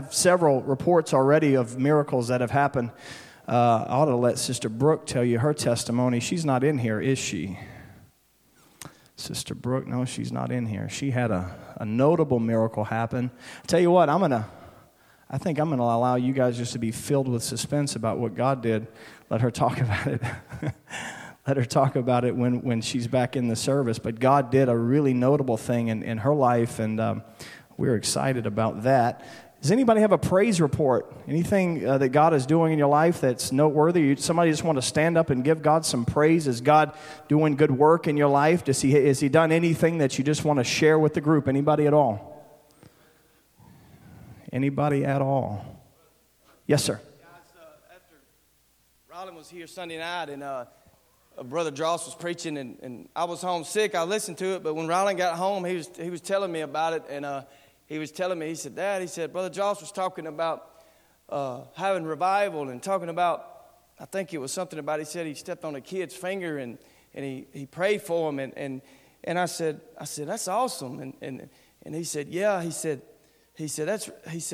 several reports already of miracles that have happened. I ought to let Sister Brooke tell you her testimony. She's not in here, is she? Sister Brooke, no, she's not in here. She had a notable miracle happen. I tell you what, I think I'm going to allow you guys just to be filled with suspense about what God did. Let her talk about it. Let her talk about it when she's back in the service. But God did a really notable thing in her life, and we're excited about that. Does anybody have a praise report? Anything that God is doing in your life that's noteworthy? Somebody just want to stand up and give God some praise? Is God doing good work in your life? Has He done anything that you just want to share with the group? Anybody at all? Anybody at all? Yes, sir. After Rollin was here Sunday night and Brother Joss was preaching and I was homesick, I listened to it. But when Rollin got home, he was telling me about it, and he was telling me, he said, Dad, he said, Brother Joss was talking about having revival and talking about, I think it was something about, he said he stepped on a kid's finger and he prayed for him. And I said, that's awesome. And he said, yeah, he said, that's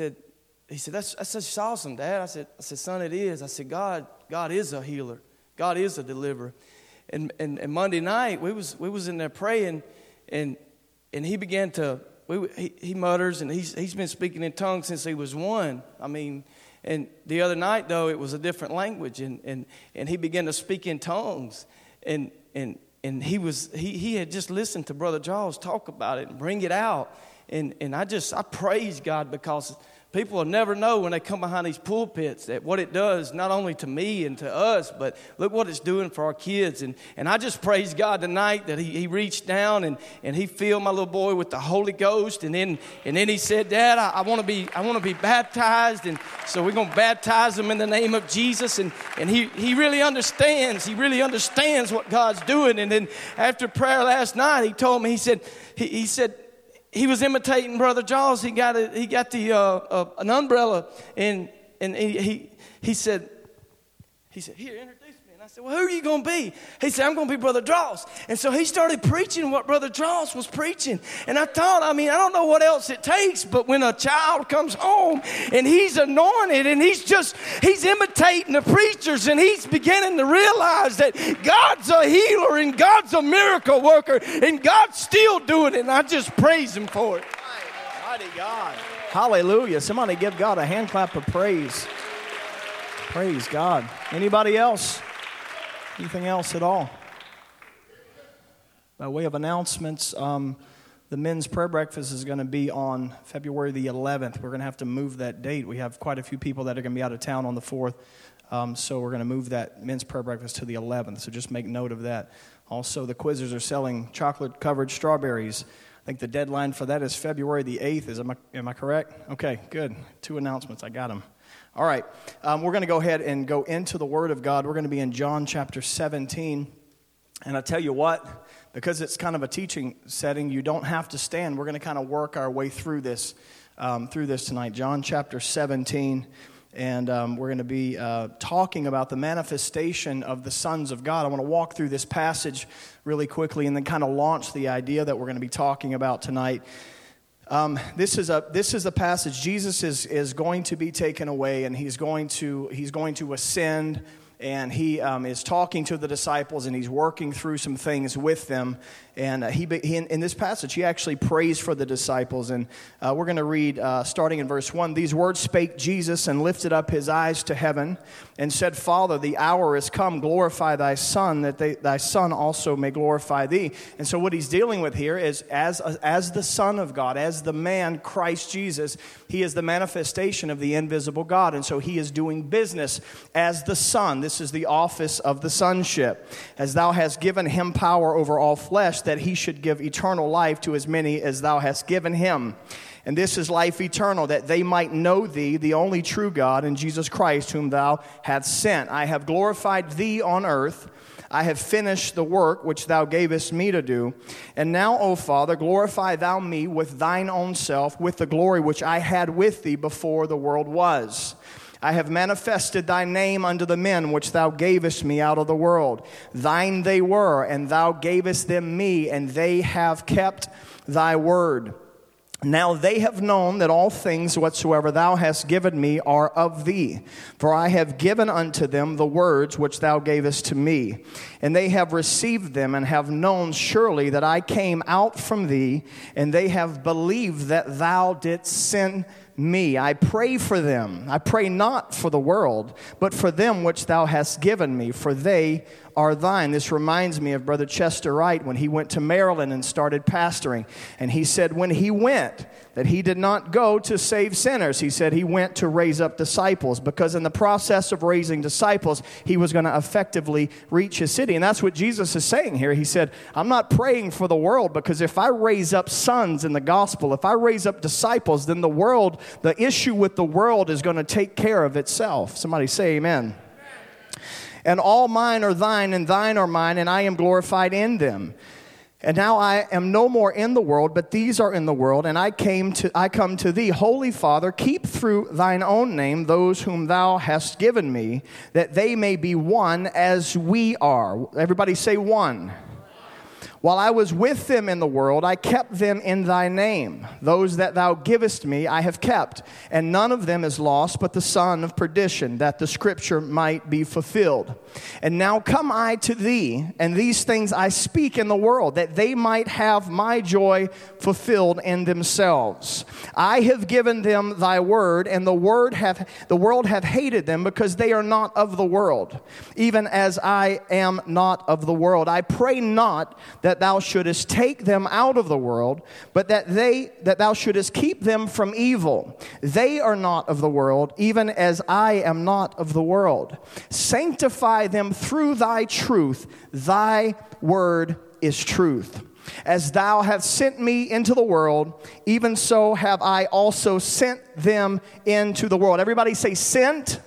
just awesome, Dad. I said, son, it is. I said, God is a healer. God is a deliverer. And Monday night, we was in there praying, and he began to, he mutters, and he's been speaking in tongues since he was 1. I mean, and the other night, though, it was a different language, and he began to speak in tongues, and he had just listened to Brother Charles talk about it and bring it out, and I praise God, because people will never know when they come behind these pulpits that what it does, not only to me and to us, but look what it's doing for our kids. And I just praise God tonight that he reached down and he filled my little boy with the Holy Ghost. And then he said, Dad, I want to be baptized. And so we're going to baptize him in the name of Jesus. And he really understands. He really understands what God's doing. And then after prayer last night, he told me, he said, he was imitating Brother Jaws. He got an umbrella, and he said, here, introduce me. And I said, well, who are you going to be? He said, I'm going to be Brother Jaws. And so he started preaching what Brother Jaws was preaching. And I thought, I don't know what else it takes, but when a child comes home and he's anointed and he's imitating the preachers, and he's beginning to realize that God's a healer and God's a miracle worker and God's still doing it. And I just praise him for it. Mighty God. Hallelujah. Somebody give God a hand clap of praise. Praise God. Anybody else? Anything else at all? By way of announcements, the men's prayer breakfast is going to be on February the 11th. We're going to have to move that date. We have quite a few people that are going to be out of town on the 4th, so we're going to move that men's prayer breakfast to the 11th, so just make note of that. Also, the Quizzers are selling chocolate-covered strawberries. I think the deadline for that is February the 8th. Am I correct? Okay, good. 2 announcements. I got them. All right. We're going to go ahead and go into the Word of God. We're going to be in John chapter 17. And I tell you what, because it's kind of a teaching setting, you don't have to stand. We're going to kind of work our way through this tonight. John chapter 17. And we're going to be talking about the manifestation of the sons of God. I want to walk through this passage really quickly and then kind of launch the idea that we're going to be talking about tonight. This is a passage. Jesus is going to be taken away, and he's going to ascend. And he is talking to the disciples, and he's working through some things with them. And he in this passage, he actually prays for the disciples. And we're going to read, starting in verse 1, "These words spake Jesus, and lifted up his eyes to heaven, and said, Father, the hour is come, glorify thy Son, that thy Son also may glorify thee." And so what he's dealing with here is, as the Son of God, as the man, Christ Jesus, he is the manifestation of the invisible God. And so he is doing business as the Son. This is the office of the sonship. "As thou hast given him power over all flesh, that he should give eternal life to as many as thou hast given him. And this is life eternal, that they might know thee, the only true God, and Jesus Christ, whom thou hast sent. I have glorified thee on earth. I have finished the work which thou gavest me to do. And now, O Father, glorify thou me with thine own self, with the glory which I had with thee before the world was. I have manifested thy name unto the men which thou gavest me out of the world. Thine they were, and thou gavest them me, and they have kept thy word. Now they have known that all things whatsoever thou hast given me are of thee. For I have given unto them the words which thou gavest to me. And they have received them, and have known surely that I came out from thee, and they have believed that thou didst send me. I pray for them. I pray not for the world, but for them which thou hast given me, for they are thine. This reminds me of Brother Chester Wright when he went to Maryland and started pastoring. And he said when he went, that he did not go to save sinners. He said he went to raise up disciples, because in the process of raising disciples, he was going to effectively reach his city. And that's what Jesus is saying here. He said, I'm not praying for the world, because if I raise up sons in the gospel, if I raise up disciples, then the world, the issue with the world is going to take care of itself. Somebody say amen. And all mine are thine, and thine are mine, and I am glorified in them. And now I am no more in the world, but these are in the world, and I come to thee. Holy Father, keep through thine own name those whom thou hast given me, that they may be one as we are. Everybody say one. While I was with them in the world, I kept them in thy name. Those that thou givest me I have kept, and none of them is lost but the son of perdition, that the scripture might be fulfilled. And now come I to thee, and these things I speak in the world, that they might have my joy fulfilled in themselves. I have given them thy word, and the world hath hated them, because they are not of the world, even as I am not of the world. I pray not that thou shouldest take them out of the world, but that thou shouldest keep them from evil. They are not of the world, even as I am not of the world. Sanctify them through thy truth. Thy word is truth. As thou hast sent me into the world, even so have I also sent them into the world. Everybody say sent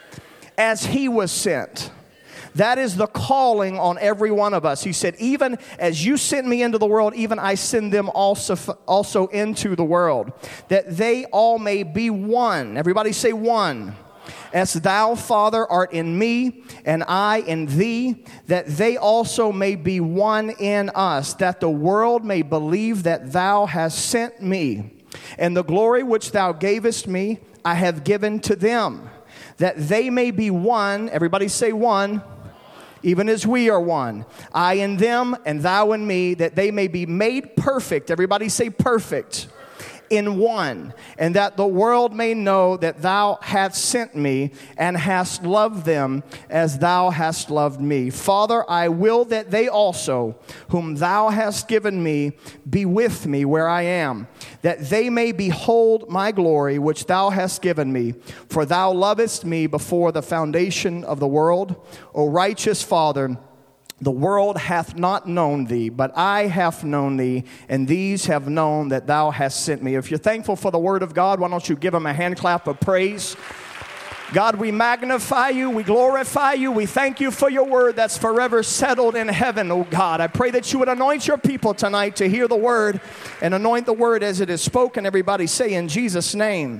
as he was sent. That is the calling on every one of us. He said, even as you sent me into the world, even I send them also into the world, that they all may be one. Everybody say one. As thou, Father, art in me, and I in thee, that they also may be one in us, that the world may believe that thou hast sent me. And the glory which thou gavest me, I have given to them, that they may be one. Everybody say one. Even as we are one, I in them and thou in me, that they may be made perfect. Everybody say perfect. In one, and that the world may know that thou hast sent me and hast loved them as thou hast loved me. Father, I will that they also, whom thou hast given me, be with me where I am, that they may behold my glory which thou hast given me. For thou lovest me before the foundation of the world. O righteous Father, the world hath not known thee, but I have known thee, and these have known that thou hast sent me. If you're thankful for the word of God, why don't you give him a hand clap of praise? God, we magnify you, we glorify you, we thank you for your word that's forever settled in heaven, oh God. I pray that you would anoint your people tonight to hear the word, and anoint the word as it is spoken. Everybody say in Jesus' name.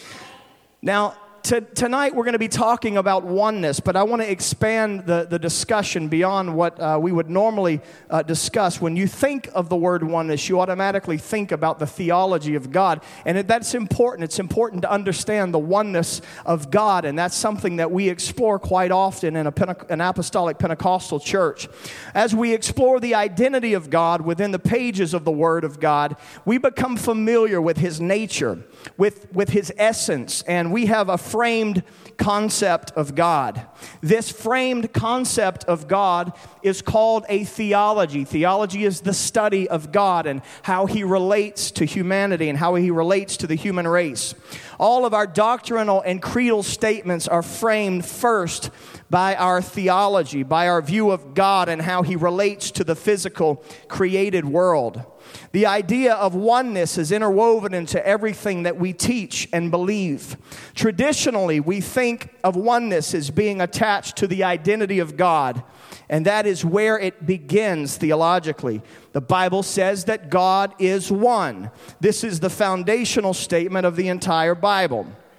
Now, tonight we're going to be talking about oneness, but I want to expand the discussion beyond what we would normally discuss. When you think of the word oneness, you automatically think about the theology of God, and that's important. It's important to understand the oneness of God, and that's something that we explore quite often in an apostolic Pentecostal church. As we explore the identity of God within the pages of the Word of God, we become familiar with His nature, with His essence, and we have a framed concept of God. This framed concept of God is called a theology. Theology is the study of God and how He relates to humanity and how He relates to the human race. All of our doctrinal and creedal statements are framed first by our theology, by our view of God and how He relates to the physical created world. The idea of oneness is interwoven into everything that we teach and believe. Traditionally, we think of oneness as being attached to the identity of God, and that is where it begins theologically. The Bible says that God is one. This is the foundational statement of the entire Bible.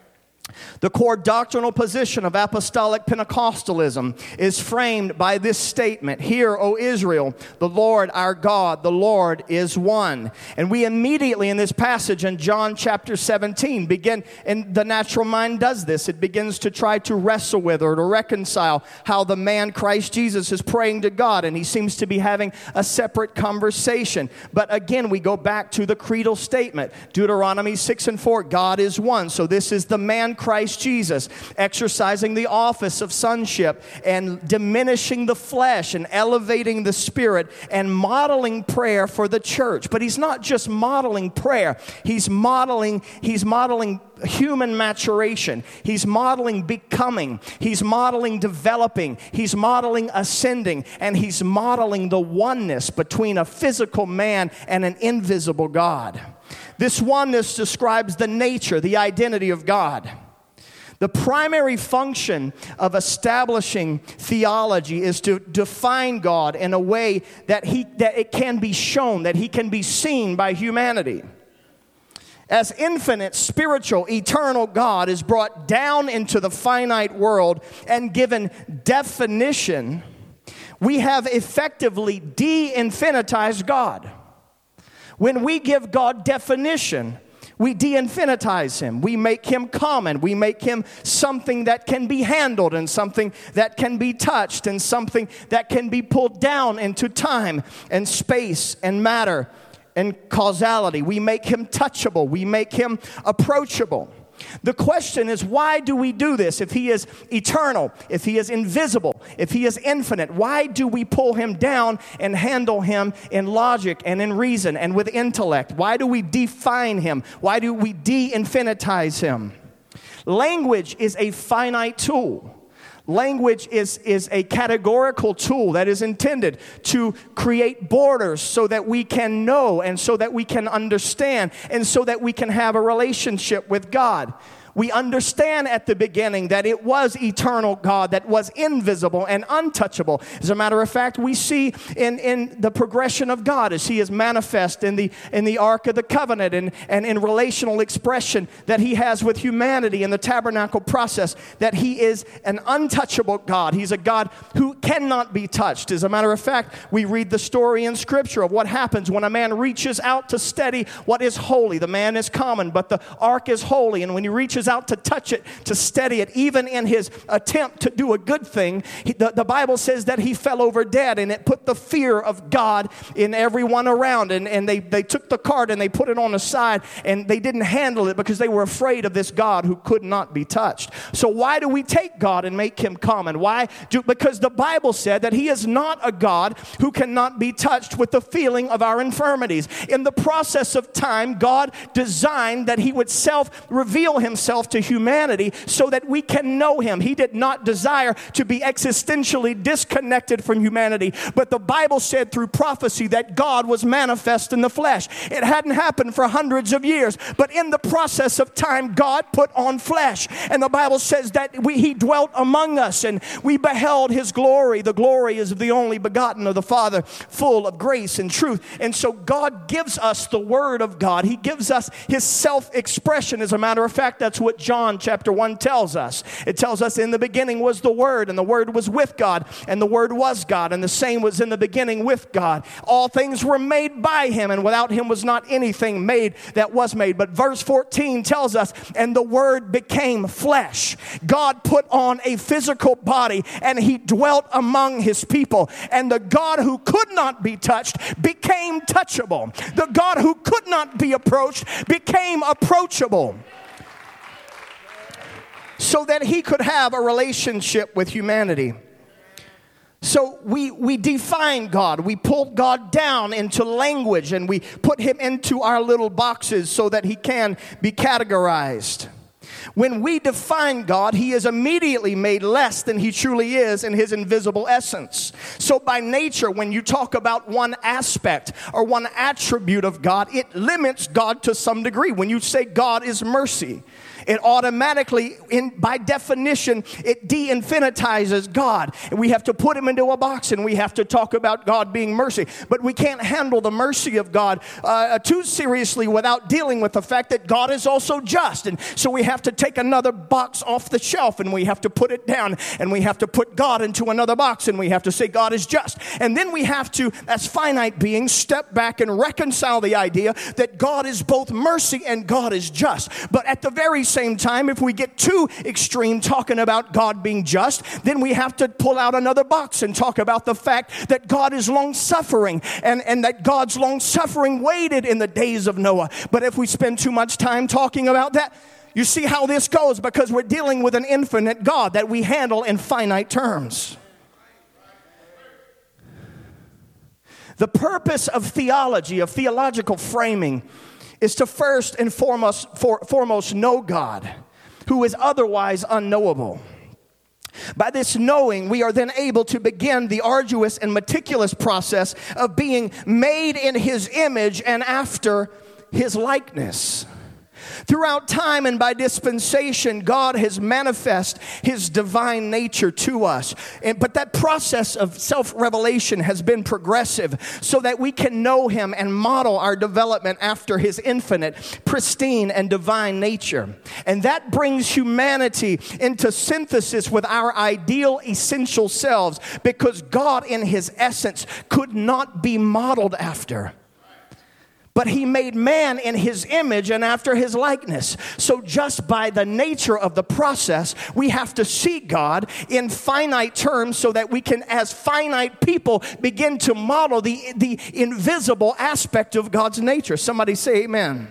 The core doctrinal position of apostolic Pentecostalism is framed by this statement: "Hear, O Israel, the Lord our God, the Lord is one." And we immediately in this passage in John chapter 17 begin, and the natural mind does this. It begins to try to wrestle with or to reconcile how the man Christ Jesus is praying to God, and he seems to be having a separate conversation. But again, we go back to the creedal statement, Deuteronomy 6:4, God is one. So this is the man Christ Jesus exercising the office of sonship and diminishing the flesh and elevating the spirit and modeling prayer for the church. But he's not just modeling prayer. He's modeling human maturation. He's modeling becoming. He's modeling developing. He's modeling ascending. And he's modeling the oneness between a physical man and an invisible God. This oneness describes the nature, the identity of God. The primary function of establishing theology is to define God in a way that it can be shown, that he can be seen by humanity. As infinite, spiritual, eternal God is brought down into the finite world and given definition, we have effectively de-infinitized God. When we give God definition, we de-infinitize him. We make him common. We make him something that can be handled and something that can be touched and something that can be pulled down into time and space and matter and causality. We make him touchable. We make him approachable. The question is, why do we do this? If he is eternal, if he is invisible, if he is infinite, why do we pull him down and handle him in logic and in reason and with intellect? Why do we define him? Why do we de-infinitize him? Language is a finite tool. Language is a categorical tool that is intended to create borders so that we can know and so that we can understand and so that we can have a relationship with God. We understand at the beginning that it was eternal God that was invisible and untouchable. As a matter of fact, we see in the progression of God as he is manifest in the Ark of the Covenant and in relational expression that he has with humanity in the tabernacle process, that he is an untouchable God. He's a God who cannot be touched. As a matter of fact, we read the story in Scripture of what happens when a man reaches out to steady what is holy. The man is common, but the ark is holy, and when he reaches out to touch it, to steady it, even in his attempt to do a good thing, the Bible says that he fell over dead, and it put the fear of God in everyone around, and they took the cart and they put it on the side, and they didn't handle it because they were afraid of this God who could not be touched. So why do we take God and make him common? Because the Bible said that he is not a God who cannot be touched with the feeling of our infirmities. In the process of time, God designed that he would self-reveal himself to humanity so that we can know him. He did not desire to be existentially disconnected from humanity, but the Bible said through prophecy that God was manifest in the flesh. It hadn't happened for hundreds of years, but in the process of time, God put on flesh, and the Bible says that he dwelt among us, and we beheld his glory. The glory is of the only begotten of the Father, full of grace and truth. And so God gives us the word of God. He gives us his self-expression. As a matter of fact, that's what John chapter 1 tells us. It tells us in the beginning was the Word, and the Word was with God, and the Word was God, and the same was in the beginning with God. All things were made by him, and without him was not anything made that was made. But verse 14 tells us, and the Word became flesh. God put on a physical body, and he dwelt among his people. And the God who could not be touched became touchable. The God who could not be approached became approachable, so that he could have a relationship with humanity. So we define God. We pull God down into language, and we put him into our little boxes so that he can be categorized. When we define God, he is immediately made less than he truly is in his invisible essence. So by nature, when you talk about one aspect or one attribute of God, it limits God to some degree. When you say God is mercy, It automatically, by definition, it de-infinitizes God. And we have to put him into a box, and we have to talk about God being mercy. But we can't handle the mercy of God too seriously without dealing with the fact that God is also just. And so we have to take another box off the shelf, and we have to put it down, and we have to put God into another box, and we have to say God is just. And then we have to, as finite beings, step back and reconcile the idea that God is both mercy and God is just. But at the very same time, if we get too extreme talking about God being just, then we have to pull out another box and talk about the fact that God is long-suffering, and that God's long-suffering waited in the days of Noah. But if we spend too much time talking about that, you see how this goes, because we're dealing with an infinite God that we handle in finite terms. The purpose of theology, of theological framing, is to first and foremost know God, who is otherwise unknowable. By this knowing, we are then able to begin the arduous and meticulous process of being made in his image and after his likeness. Throughout time and by dispensation, God has manifested his divine nature to us. But that process of self-revelation has been progressive so that we can know him and model our development after his infinite, pristine, and divine nature. And that brings humanity into synthesis with our ideal, essential selves, because God in his essence could not be modeled after. But he made man in his image and after his likeness. So just by the nature of the process, we have to see God in finite terms so that we can, as finite people, begin to model the invisible aspect of God's nature. Somebody say amen.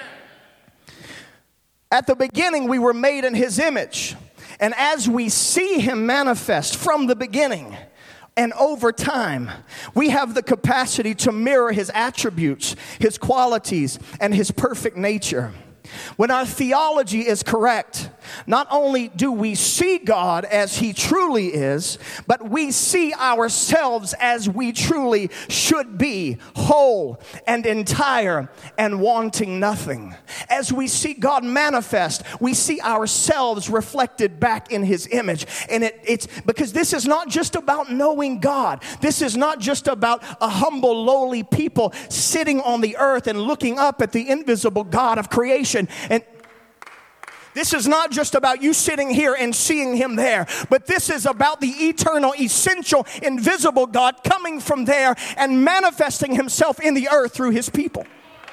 At the beginning, we were made in his image. And as we see him manifest from the beginning, and over time, we have the capacity to mirror his attributes, his qualities, and his perfect nature. When our theology is correct, not only do we see God as he truly is, but we see ourselves as we truly should be, whole and entire and wanting nothing. As we see God manifest, we see ourselves reflected back in his image. And it's because this is not just about knowing God. This is not just about a humble, lowly people sitting on the earth and looking up at the invisible God of creation. And this is not just about you sitting here and seeing him there, but this is about the eternal, essential, invisible God coming from there and manifesting himself in the earth through his people.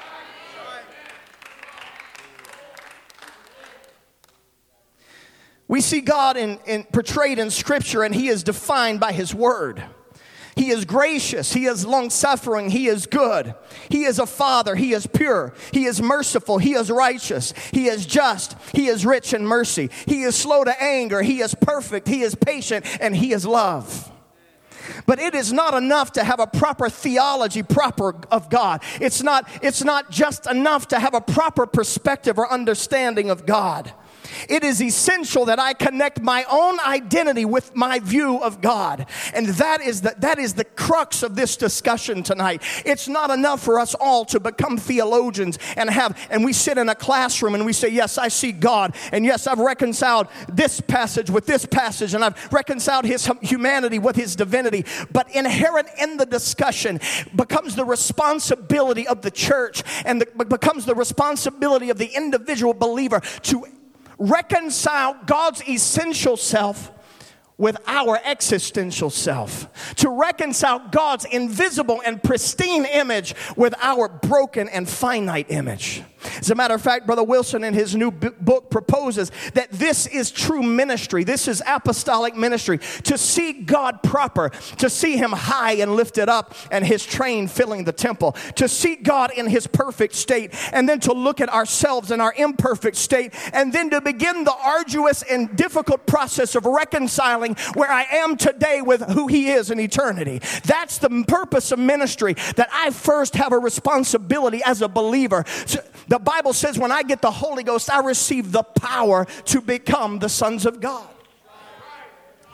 We see God portrayed in Scripture, and he is defined by his word. He is gracious. He is long-suffering. He is good. He is a father. He is pure. He is merciful. He is righteous. He is just. He is rich in mercy. He is slow to anger. He is perfect. He is patient, and he is love. But it is not enough to have a proper theology of God. It's not just enough to have a proper perspective or understanding of God. It is essential that I connect my own identity with my view of God. And that is the crux of this discussion tonight. It's not enough for us all to become theologians and we sit in a classroom and we say, yes, I see God. And yes, I've reconciled this passage with this passage, and I've reconciled his humanity with his divinity. But inherent in the discussion becomes the responsibility of the church, and becomes the responsibility of the individual believer to reconcile God's essential self with our existential self. To reconcile God's invisible and pristine image with our broken and finite image. As a matter of fact, Brother Wilson in his new book proposes that this is true ministry. This is apostolic ministry. To see God proper, to see him high and lifted up and his train filling the temple. To see God in his perfect state, and then to look at ourselves in our imperfect state, and then to begin the arduous and difficult process of reconciling where I am today with who he is in eternity. That's the purpose of ministry, that I first have a responsibility as a believer. The Bible says when I get the Holy Ghost, I receive the power to become the sons of God.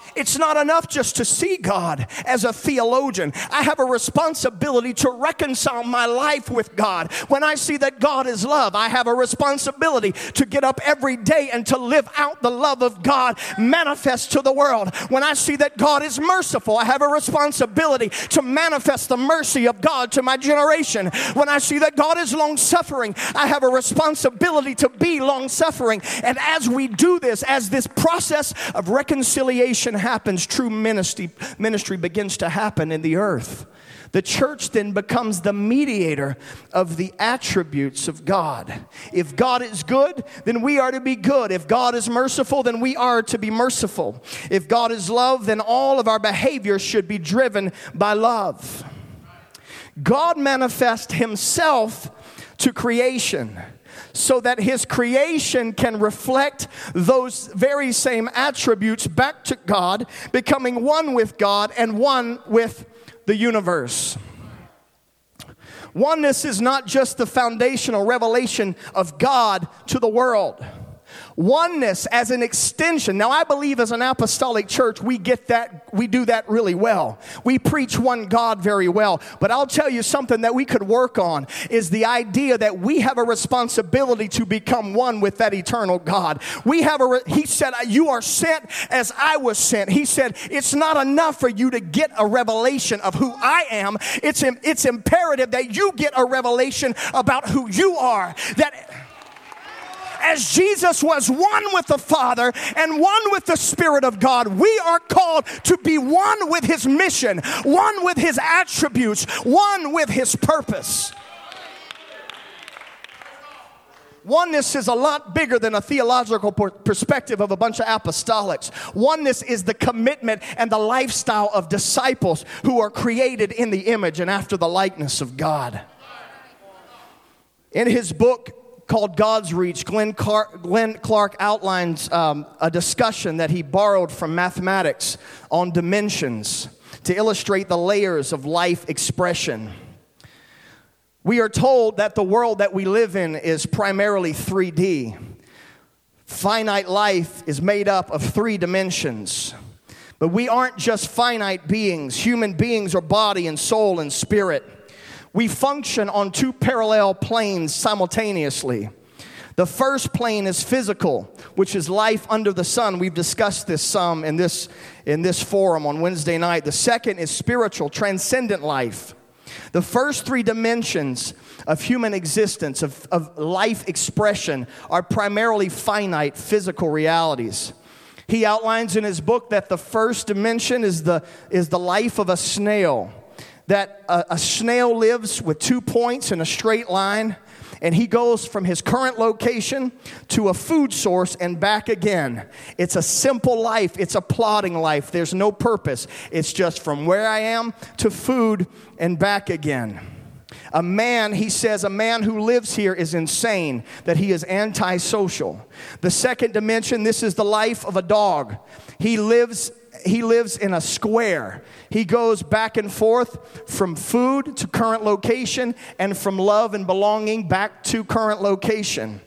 It's not enough just to see God as a theologian. I have a responsibility to reconcile my life with God. When I see that God is love, I have a responsibility to get up every day and to live out the love of God manifest to the world. When I see that God is merciful, I have a responsibility to manifest the mercy of God to my generation. When I see that God is long-suffering, I have a responsibility to be long-suffering. And as we do this, as this process of reconciliation happens, true ministry begins to happen in the earth. The church then becomes the mediator of the attributes of God. If God is good, then we are to be good. If God is merciful, then we are to be merciful. If God is love, then all of our behavior should be driven by love. God manifests himself to creation so that his creation can reflect those very same attributes back to God, becoming one with God and one with the universe. Oneness is not just the foundational revelation of God to the world. Oneness as an extension. Now, I believe as an apostolic church, we get that, we do that really well. We preach one God very well. But I'll tell you something that we could work on is the idea that we have a responsibility to become one with that eternal God. He said, you are sent as I was sent. He said, it's not enough for you to get a revelation of who I am. It's imperative that you get a revelation about who you are. That as Jesus was one with the Father and one with the Spirit of God, we are called to be one with his mission, one with his attributes, one with his purpose. Oneness is a lot bigger than a theological perspective of a bunch of apostolics. Oneness is the commitment and the lifestyle of disciples who are created in the image and after the likeness of God. In his book called God's Reach, Glenn Clark outlines a discussion that he borrowed from mathematics on dimensions to illustrate the layers of life expression. We are told that the world that we live in is primarily 3D. Finite life is made up of 3 dimensions. But we aren't just finite beings. Human beings are body and soul and spirit. We function on 2 parallel planes simultaneously. The first plane is physical, which is life under the sun. We've discussed this some in this forum on Wednesday night. The second is spiritual, transcendent life. The first 3 dimensions of human existence, of life expression, are primarily finite physical realities. He outlines in his book that the first dimension is the life of a snail. That a snail lives with 2 points in a straight line, and he goes from his current location to a food source and back again. It's a simple life. It's a plodding life. There's no purpose. It's just from where I am to food and back again. He says, a man who lives here is insane, that he is antisocial. The second dimension, this is the life of a dog. He lives in a square. He goes back and forth from food to current location and from love and belonging back to current location.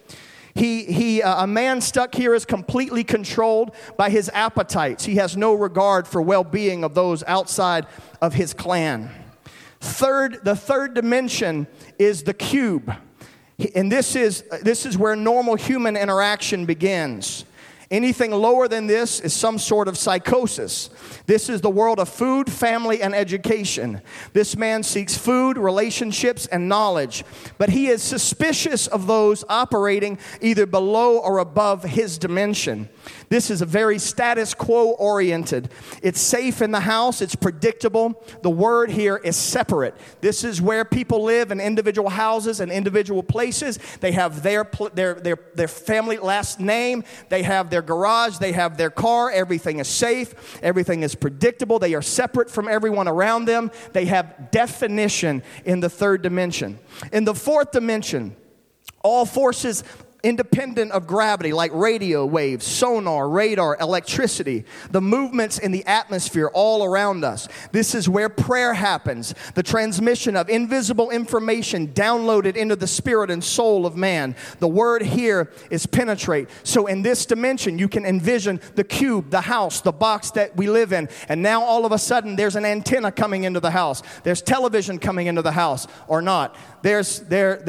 A man stuck here is completely controlled by his appetites. He has no regard for well-being of those outside of his clan. The third dimension is the cube. And this is where normal human interaction begins. Anything lower than this is some sort of psychosis. This is the world of food, family, and education. This man seeks food, relationships, and knowledge. But he is suspicious of those operating either below or above his dimension. This is a very status quo oriented. It's safe in the house. It's predictable. The word here is separate. This is where people live in individual houses and individual places. They have their family last name. They have their garage. They have their car. Everything is safe. Everything is predictable. They are separate from everyone around them. They have definition in the third dimension. In the fourth dimension, all forces independent of gravity, like radio waves, sonar, radar, electricity, the movements in the atmosphere all around us. This is where prayer happens, the transmission of invisible information downloaded into the spirit and soul of man. The word here is penetrate. So in this dimension, you can envision the cube, the house, the box that we live in. And now all of a sudden, there's an antenna coming into the house. There's television coming into the house, or not. There's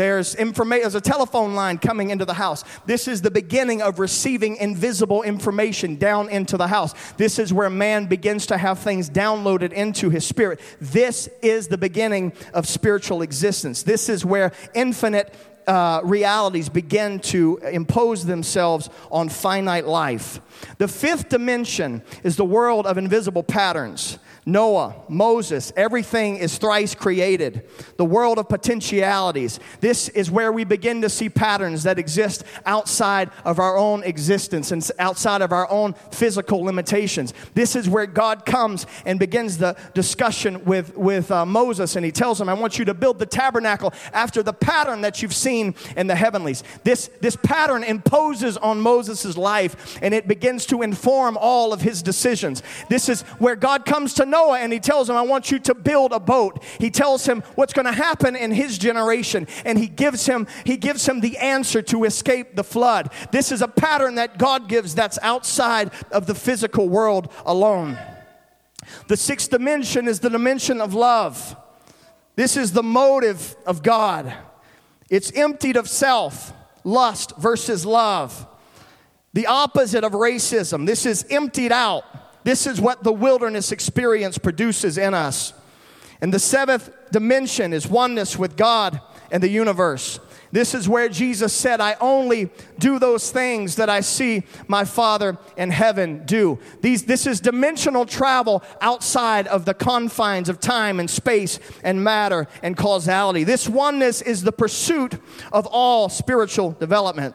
a telephone line coming into the house. This is the beginning of receiving invisible information down into the house. This is where man begins to have things downloaded into his spirit. This is the beginning of spiritual existence. This is where infinite realities begin to impose themselves on finite life. The fifth dimension is the world of invisible patterns. Noah, Moses, everything is thrice created. The world of potentialities. This is where we begin to see patterns that exist outside of our own existence and outside of our own physical limitations. This is where God comes and begins the discussion with Moses, and he tells him, I want you to build the tabernacle after the pattern that you've seen in the heavenlies. This pattern imposes on Moses' life, and it begins to inform all of his decisions. This is where God comes to Noah, and he tells him, I want you to build a boat. He tells him what's going to happen in his generation, and he gives him the answer to escape the flood. This is a pattern that God gives that's outside of the physical world alone. The sixth dimension is the dimension of love. This is the motive of God. It's emptied of self, lust versus love. The opposite of racism. This is emptied out. This is what the wilderness experience produces in us. And the seventh dimension is oneness with God and the universe. This is where Jesus said, I only do those things that I see my Father in heaven do. This is dimensional travel outside of the confines of time and space and matter and causality. This oneness is the pursuit of all spiritual development.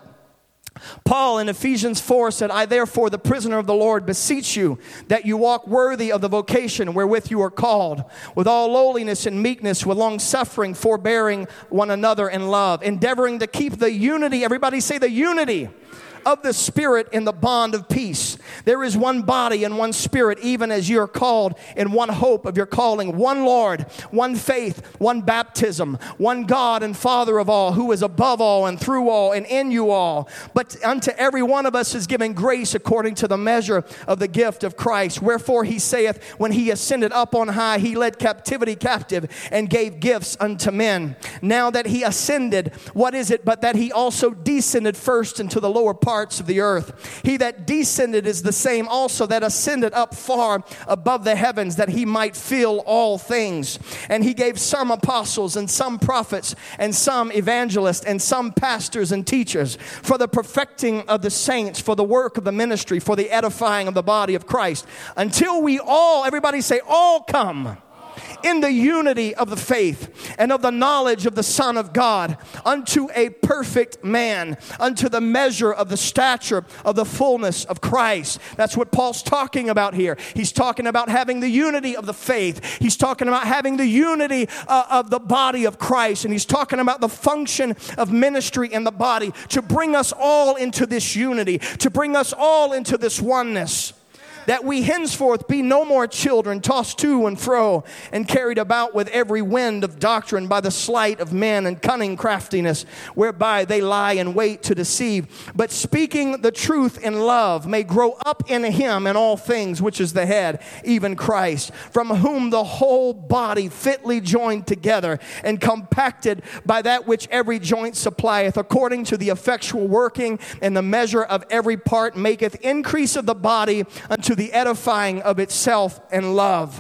Paul in Ephesians 4 said, I therefore, the prisoner of the Lord, beseech you that you walk worthy of the vocation wherewith you are called, with all lowliness and meekness, with long suffering, forbearing one another in love, endeavoring to keep the unity, everybody say the unity, of the Spirit in the bond of peace. There is one body and one Spirit, even as you are called in one hope of your calling, one Lord, one faith, one baptism, one God and Father of all, who is above all and through all and in you all. But unto every one of us is given grace according to the measure of the gift of Christ. Wherefore he saith, when he ascended up on high, he led captivity captive and gave gifts unto men. Now that he ascended, what is it but that he also descended first into the lower parts of the earth? He that descended is the same also that ascended up far above the heavens, that he might fill all things. And he gave some apostles and some prophets and some evangelists and some pastors and teachers for the perfecting of the saints, for the work of the ministry, for the edifying of the body of Christ, until we all, everybody say, all come in the unity of the faith and of the knowledge of the Son of God, unto a perfect man, unto the measure of the stature of the fullness of Christ. That's what Paul's talking about here. He's talking about having the unity of the faith. He's talking about having the unity of the body of Christ. And he's talking about the function of ministry in the body to bring us all into this unity, to bring us all into this oneness. That we henceforth be no more children, tossed to and fro, and carried about with every wind of doctrine by the sleight of men and cunning craftiness, whereby they lie in wait to deceive. But speaking the truth in love may grow up in him in all things, which is the head, even Christ, from whom the whole body fitly joined together and compacted by that which every joint supplieth, according to the effectual working and the measure of every part, maketh increase of the body unto the edifying of itself in love.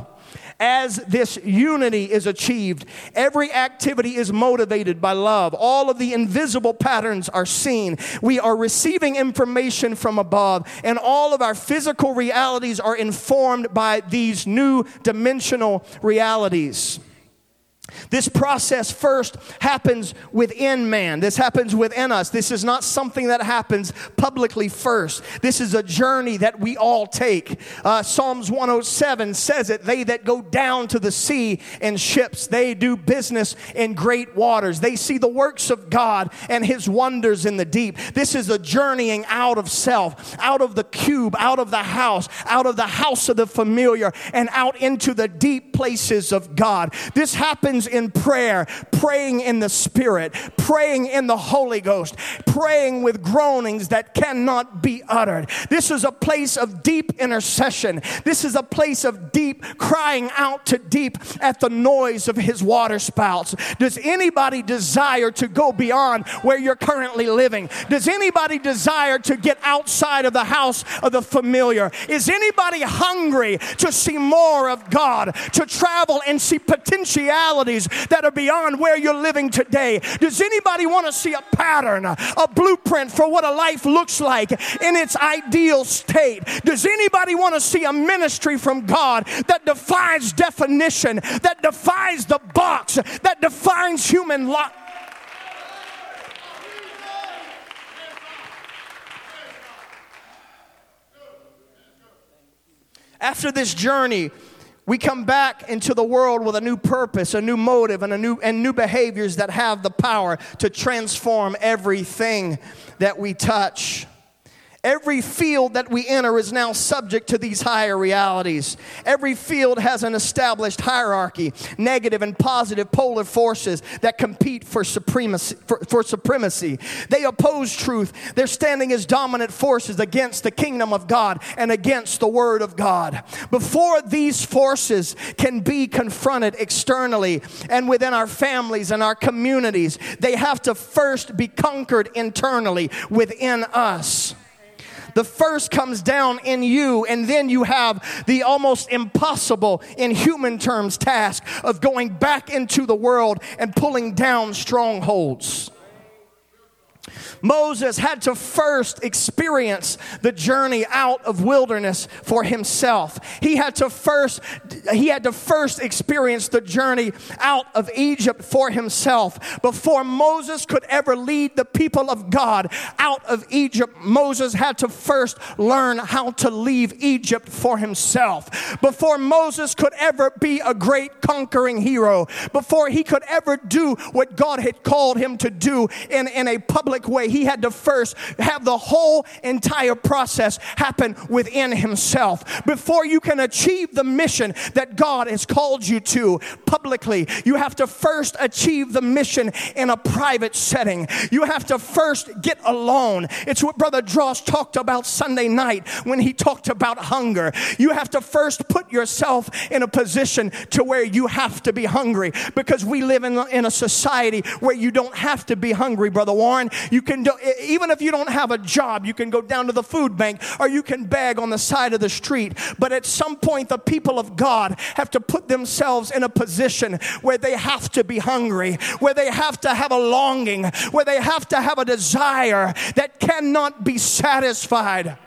As this unity is achieved, every activity is motivated by love. All of the invisible patterns are seen. We are receiving information from above, and all of our physical realities are informed by these new dimensional realities. This process first happens within man. This happens within us. This is not something that happens publicly first. This is a journey that we all take. Psalms 107 says it, they that go down to the sea in ships, they do business in great waters. They see the works of God and his wonders in the deep. This is a journeying out of self, out of the cube, out of the house of the familiar, and out into the deep places of God. This happens in prayer, praying in the Spirit, praying in the Holy Ghost, praying with groanings that cannot be uttered. This is a place of deep intercession. This is a place of deep crying out to deep at the noise of his water spouts. Does anybody desire to go beyond where you're currently living? Does anybody desire to get outside of the house of the familiar? Is anybody hungry to see more of God, to travel and see potentialities that are beyond where you're living today? Does anybody want to see a pattern, a blueprint for what a life looks like in its ideal state? Does anybody want to see a ministry from God that defies definition, that defies the box, that defines human life? After this journey, we come back into the world with a new purpose, a new motive, and new behaviors that have the power to transform everything that we touch. Every field that we enter is now subject to these higher realities. Every field has an established hierarchy, negative and positive polar forces that compete for supremacy. They oppose truth. They're standing as dominant forces against the kingdom of God and against the word of God. Before these forces can be confronted externally and within our families and our communities, they have to first be conquered internally within us. The first comes down in you, and then you have the almost impossible, in human terms, task of going back into the world and pulling down strongholds. Moses had to first experience the journey out of wilderness for himself. He had to first experience the journey out of Egypt for himself. Before Moses could ever lead the people of God out of Egypt, Moses had to first learn how to leave Egypt for himself. Before Moses could ever be a great conquering hero, before he could ever do what God had called him to do in a public way, he had to first have the whole entire process happen within himself. Before you can achieve the mission that God has called you to publicly, you have to first achieve the mission in a private setting. You have to first get alone. It's what Brother Dross talked about Sunday night when he talked about hunger. You have to first put yourself in a position to where you have to be hungry, because we live in a society where you don't have to be hungry, Brother Warren. You can do, even if you don't have a job, you can go down to the food bank or you can beg on the side of the street. But at some point, the people of God have to put themselves in a position where they have to be hungry, where they have to have a longing, where they have to have a desire that cannot be satisfied.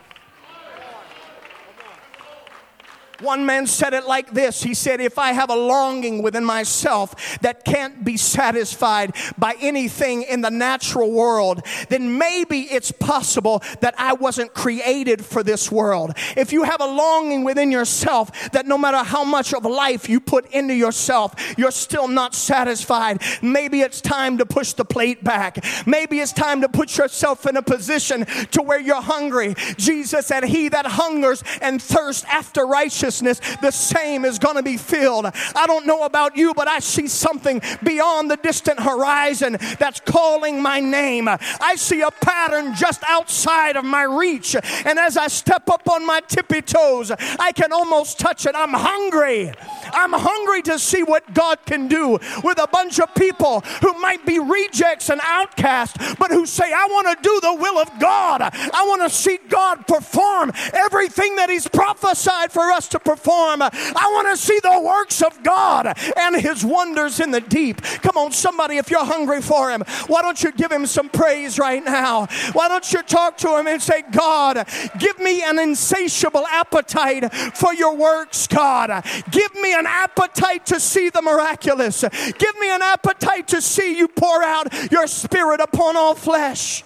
One man said it like this. He said, if I have a longing within myself that can't be satisfied by anything in the natural world, then maybe it's possible that I wasn't created for this world. If you have a longing within yourself that no matter how much of life you put into yourself, you're still not satisfied, maybe it's time to push the plate back. Maybe it's time to put yourself in a position to where you're hungry. Jesus said, he that hungers and thirsts after righteousness, the same is going to be filled. I don't know about you, but I see something beyond the distant horizon that's calling my name. I see a pattern just outside of my reach, and as I step up on my tippy toes, I can almost touch it. I'm hungry. I'm hungry to see what God can do with a bunch of people who might be rejects and outcasts, but who say, I want to do the will of God. I want to see God perform everything everything that He's prophesied for us to perform. I want to see the works of God and His wonders in the deep. Come on, somebody, if you're hungry for Him, why don't you give Him some praise right now? Why don't you talk to Him and say, God, give me an insatiable appetite for your works, God. Give me an appetite to see the miraculous. Give me an appetite to see you pour out your Spirit upon all flesh.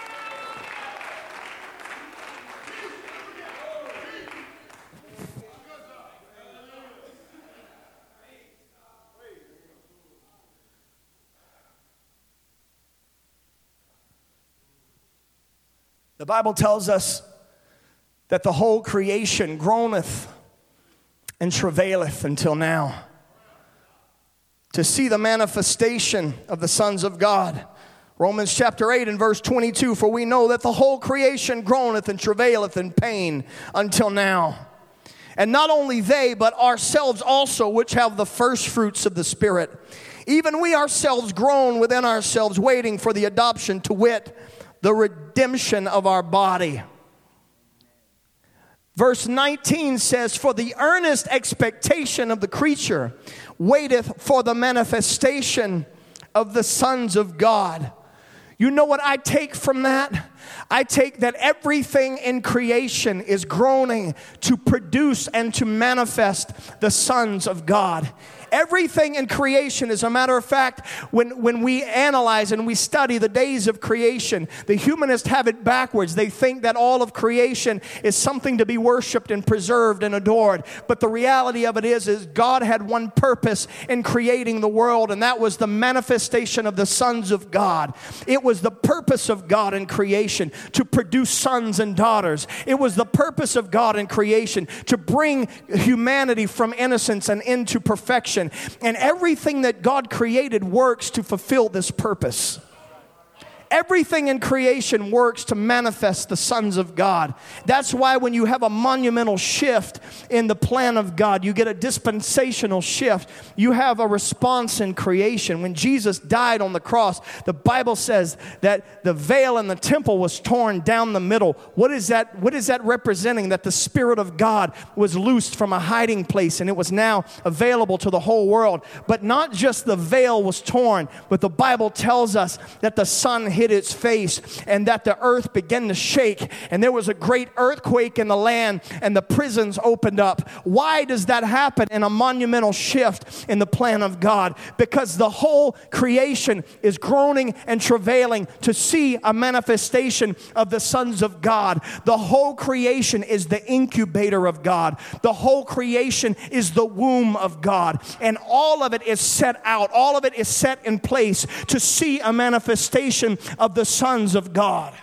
The Bible tells us that the whole creation groaneth and travaileth until now, to see the manifestation of the sons of God. Romans chapter 8 and verse 22, for we know that the whole creation groaneth and travaileth in pain until now. And not only they, but ourselves also, which have the first fruits of the Spirit, even we ourselves groan within ourselves, waiting for the adoption, to wit, the redemption of our body. Verse 19 says, for the earnest expectation of the creature waiteth for the manifestation of the sons of God. You know what I take from that? I take that everything in creation is groaning to produce and to manifest the sons of God. Everything in creation, as a matter of fact, when we analyze and we study the days of creation, the humanists have it backwards. They think that all of creation is something to be worshiped and preserved and adored. But the reality of it is God had one purpose in creating the world, and that was the manifestation of the sons of God. It was the purpose of God in creation to produce sons and daughters. It was the purpose of God in creation to bring humanity from innocence and into perfection. And everything that God created works to fulfill this purpose. Everything in creation works to manifest the sons of God. That's why when you have a monumental shift in the plan of God, you get a dispensational shift. You have a response in creation. When Jesus died on the cross, the Bible says that the veil in the temple was torn down the middle. What is that representing? That the Spirit of God was loosed from a hiding place and it was now available to the whole world. But not just the veil was torn, but the Bible tells us that the sun hid its face and that the earth began to shake and there was a great earthquake in the land and the prisons opened up. Why does that happen in a monumental shift in the plan of God? Because the whole creation is groaning and travailing to see a manifestation of the sons of God. The whole creation is the incubator of God. The whole creation is the womb of God. And all of it is set out. All of it is set in place to see a manifestation of the sons of God.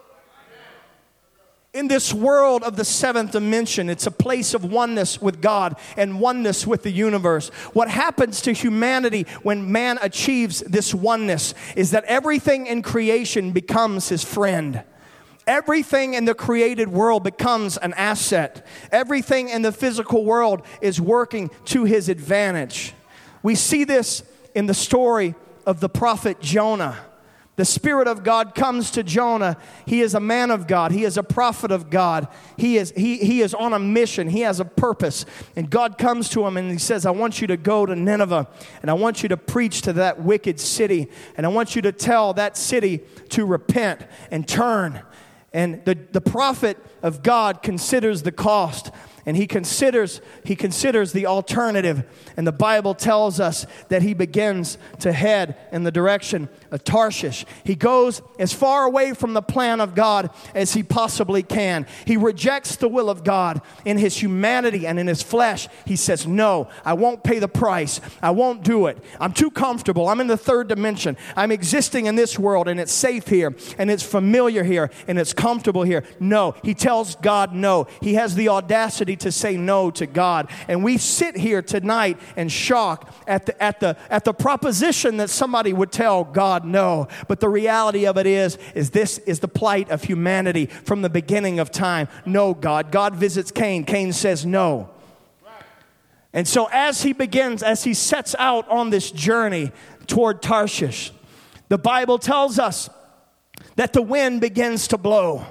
In this world of the seventh dimension, it's a place of oneness with God and oneness with the universe. What happens to humanity when man achieves this oneness is that everything in creation becomes his friend. Everything in the created world becomes an asset. Everything in the physical world is working to his advantage. We see this in the story of the prophet Jonah. The Spirit of God comes to Jonah. He is a man of God. He is a prophet of God. He is on a mission. He has a purpose. And God comes to him and He says, I want you to go to Nineveh and I want you to preach to that wicked city. And I want you to tell that city to repent and turn. And the prophet of God considers the cost. And he considers the alternative. And the Bible tells us that he begins to head in the direction of Tarshish. He goes as far away from the plan of God as he possibly can. He rejects the will of God in his humanity and in his flesh. He says, no, I won't pay the price. I won't do it. I'm too comfortable. I'm in the third dimension. I'm existing in this world and it's safe here and it's familiar here and it's comfortable here. No, he tells God no. He has the audacity to say no to God. And we sit here tonight in shock at the proposition that somebody would tell God no. But the reality of it is this is the plight of humanity from the beginning of time. No, God. God visits Cain. Cain says no. And so as he sets out on this journey toward Tarshish, the Bible tells us that the wind begins to blow.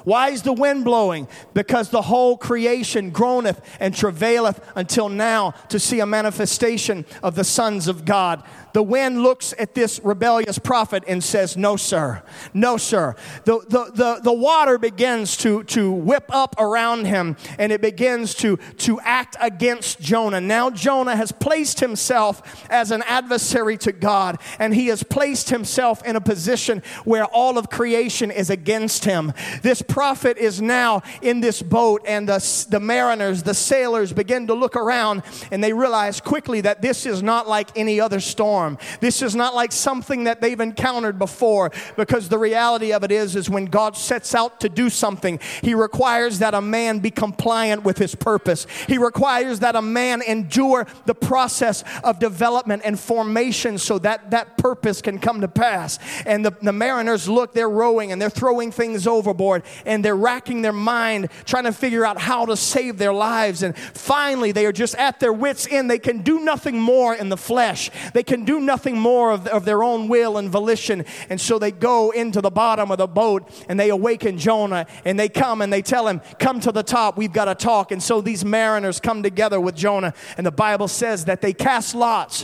Why is the wind blowing? Because the whole creation groaneth and travaileth until now to see a manifestation of the sons of God. The wind looks at this rebellious prophet and says, no, sir. No, sir. The water begins to whip up around him, and it begins to act against Jonah. Now Jonah has placed himself as an adversary to God, and he has placed himself in a position where all of creation is against him. This prophet is now in this boat, and the mariners, the sailors begin to look around, and they realize quickly that this is not like any other storm. This is not like something that they've encountered before, because the reality of it is when God sets out to do something, he requires that a man be compliant with his purpose. He requires that a man endure the process of development and formation so that that purpose can come to pass. And the mariners look, they're rowing and they're throwing things overboard, and they're racking their mind trying to figure out how to save their lives. And finally, they are just at their wits' end. They can do nothing more in the flesh. They can do nothing more of their own will and volition. And so they go into the bottom of the boat and they awaken Jonah, and they come and they tell him, come to the top, we've got to talk. And so these mariners come together with Jonah, and the Bible says that they cast lots.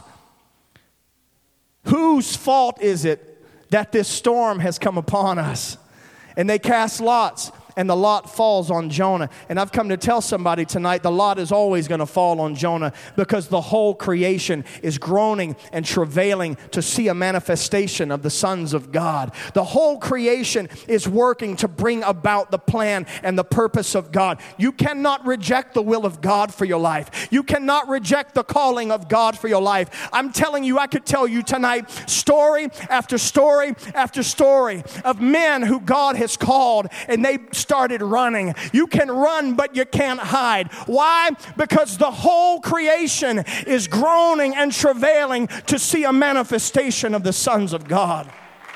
Whose fault is it that this storm has come upon us? And they cast lots, and the lot falls on Jonah. And I've come to tell somebody tonight, the lot is always going to fall on Jonah, because the whole creation is groaning and travailing to see a manifestation of the sons of God. The whole creation is working to bring about the plan and the purpose of God. You cannot reject the will of God for your life. You cannot reject the calling of God for your life. I'm telling you, I could tell you tonight, story after story after story of men who God has called, and they started running. You can run, but you can't hide. Why? Because the whole creation is groaning and travailing to see a manifestation of the sons of God.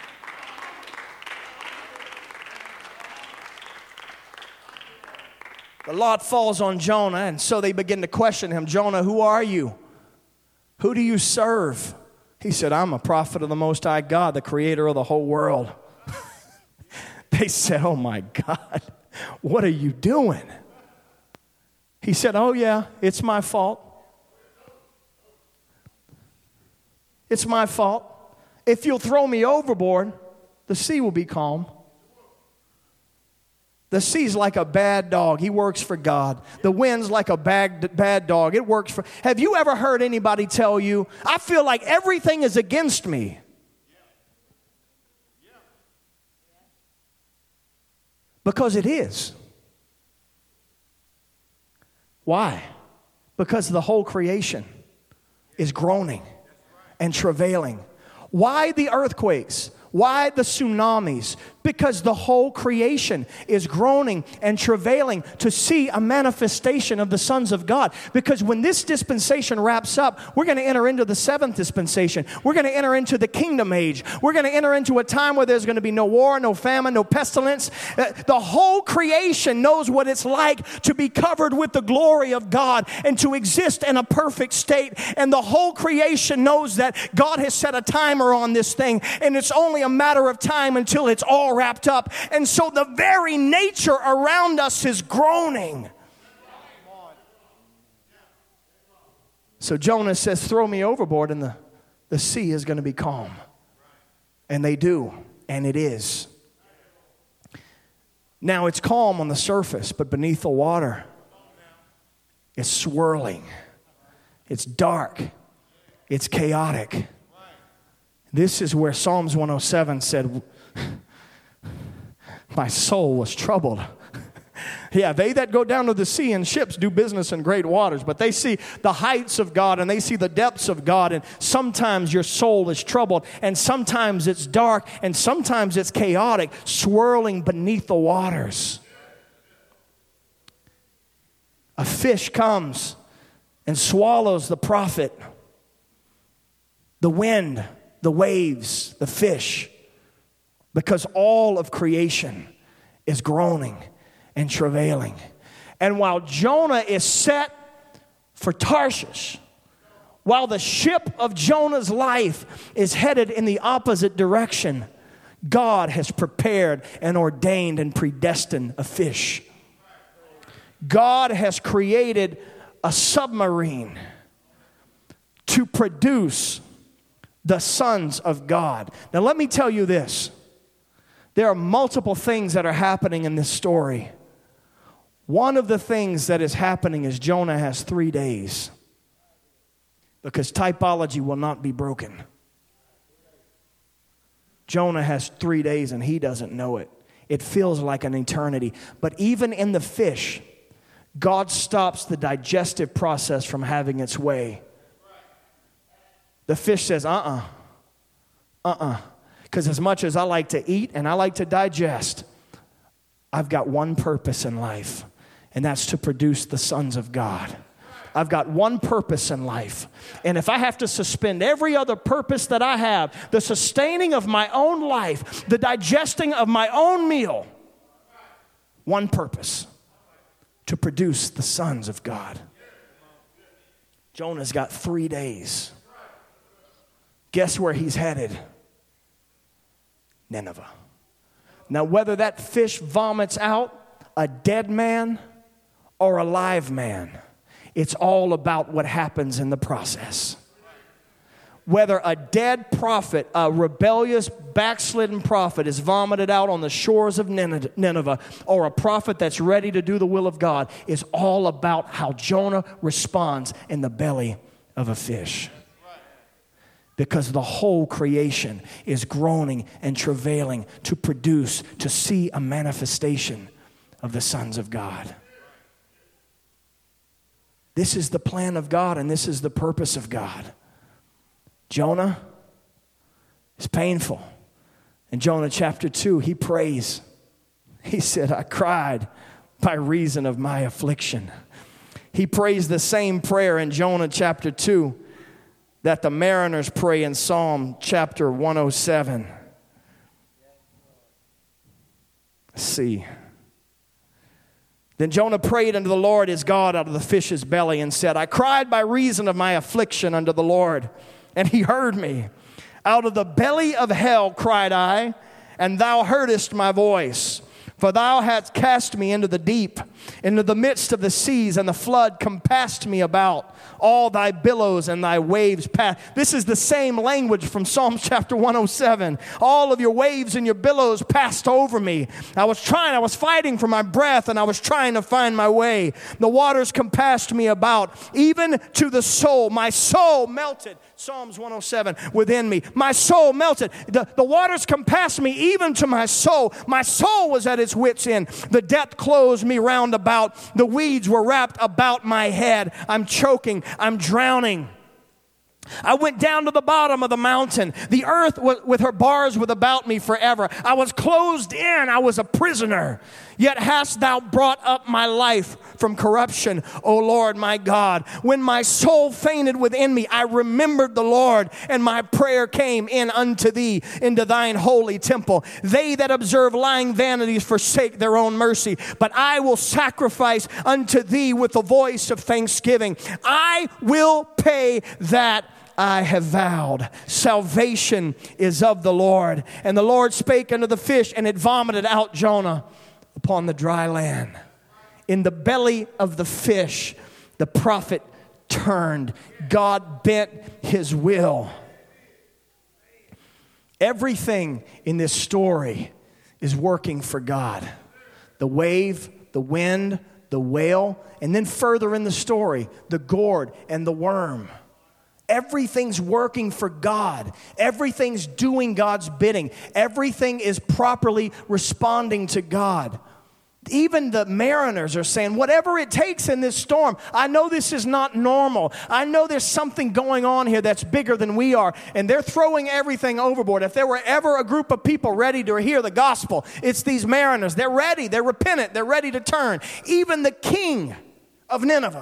The lot falls on Jonah, and so they begin to question him. Jonah, who are you? Who do you serve? He said, I'm a prophet of the Most High God, the creator of the whole world. They said, oh my God, what are you doing? He said, oh yeah, it's my fault. It's my fault. If you'll throw me overboard, the sea will be calm. The sea's like a bad dog. He works for God. The wind's like a bad dog. It works for... Have you ever heard anybody tell you, I feel like everything is against me? Because it is. Why? Because the whole creation is groaning and travailing. Why the earthquakes? Why the tsunamis? Because the whole creation is groaning and travailing to see a manifestation of the sons of God. Because when this dispensation wraps up, we're going to enter into the seventh dispensation. We're going to enter into the kingdom age. We're going to enter into a time where there's going to be no war, no famine, no pestilence. The whole creation knows what it's like to be covered with the glory of God and to exist in a perfect state. And the whole creation knows that God has set a timer on this thing, and it's only a matter of time until it's all wrapped up. And so the very nature around us is groaning. So Jonah says, throw me overboard and the sea is going to be calm. And they do, and it is. Now it's calm on the surface, but beneath the water, it's swirling. It's dark. It's chaotic. This is where Psalms 107 said, my soul was troubled. Yeah, they that go down to the sea in ships do business in great waters, but they see the heights of God and they see the depths of God, and sometimes your soul is troubled, and sometimes it's dark, and sometimes it's chaotic, swirling beneath the waters. A fish comes and swallows the prophet. The wind, the waves, the fish, because all of creation is groaning and travailing. And while Jonah is set for Tarshish, while the ship of Jonah's life is headed in the opposite direction, God has prepared and ordained and predestined a fish. God has created a submarine to produce the sons of God. Now let me tell you this. There are multiple things that are happening in this story. One of the things that is happening is Jonah has 3 days, because typology will not be broken. Jonah has 3 days and he doesn't know it. It feels like an eternity. But even in the fish, God stops the digestive process from having its way. The fish says, because as much as I like to eat and I like to digest, I've got one purpose in life, and that's to produce the sons of God. I've got one purpose in life. And if I have to suspend every other purpose that I have, the sustaining of my own life, the digesting of my own meal, one purpose: to produce the sons of God. Jonah's got 3 days. Guess where he's headed? Nineveh. Now, whether that fish vomits out a dead man or a live man, it's all about what happens in the process. Whether a dead prophet, a rebellious, backslidden prophet is vomited out on the shores of Nineveh, or a prophet that's ready to do the will of God, is all about how Jonah responds in the belly of a fish. Because the whole creation is groaning and travailing to produce, to see a manifestation of the sons of God. This is the plan of God, and this is the purpose of God. Jonah is painful. In Jonah chapter 2, he prays. He said, I cried by reason of my affliction. He prays the same prayer in Jonah chapter 2 that the mariners pray in Psalm chapter 107. Let's see. Then Jonah prayed unto the Lord his God out of the fish's belly and said, I cried by reason of my affliction unto the Lord, and he heard me. Out of the belly of hell cried I, and thou heardest my voice. For thou hast cast me into the deep, into the midst of the seas, and the flood compassed me about. All thy billows and thy waves passed. This is the same language from Psalm chapter 107. All of your waves and your billows passed over me. I was fighting for my breath, and I was trying to find my way. The waters compassed me about, even to the soul. My soul melted. Psalms 107 within me. My soul melted. The waters compassed me even to my soul. My soul was at its wit's end. The depth closed me round about. The weeds were wrapped about my head. I'm choking. I'm drowning. I went down to the bottom of the mountain. The earth with her bars was about me forever. I was closed in. I was a prisoner. Yet hast thou brought up my life from corruption, O Lord my God. When my soul fainted within me, I remembered the Lord, and my prayer came in unto thee, into thine holy temple. They that observe lying vanities forsake their own mercy, but I will sacrifice unto thee with the voice of thanksgiving. I will pay that I have vowed. Salvation is of the Lord. And the Lord spake unto the fish, and it vomited out Jonah upon the dry land. In the belly of the fish, the prophet turned. God bent his will. Everything in this story is working for God. The wave, the wind, the whale, and then further in the story, the gourd and the worm. Everything's working for God. Everything's doing God's bidding. Everything is properly responding to God. Even the mariners are saying, whatever it takes in this storm, I know this is not normal. I know there's something going on here that's bigger than we are. And they're throwing everything overboard. If there were ever a group of people ready to hear the gospel, it's these mariners. They're ready. They're repentant. They're ready to turn. Even the king of Nineveh.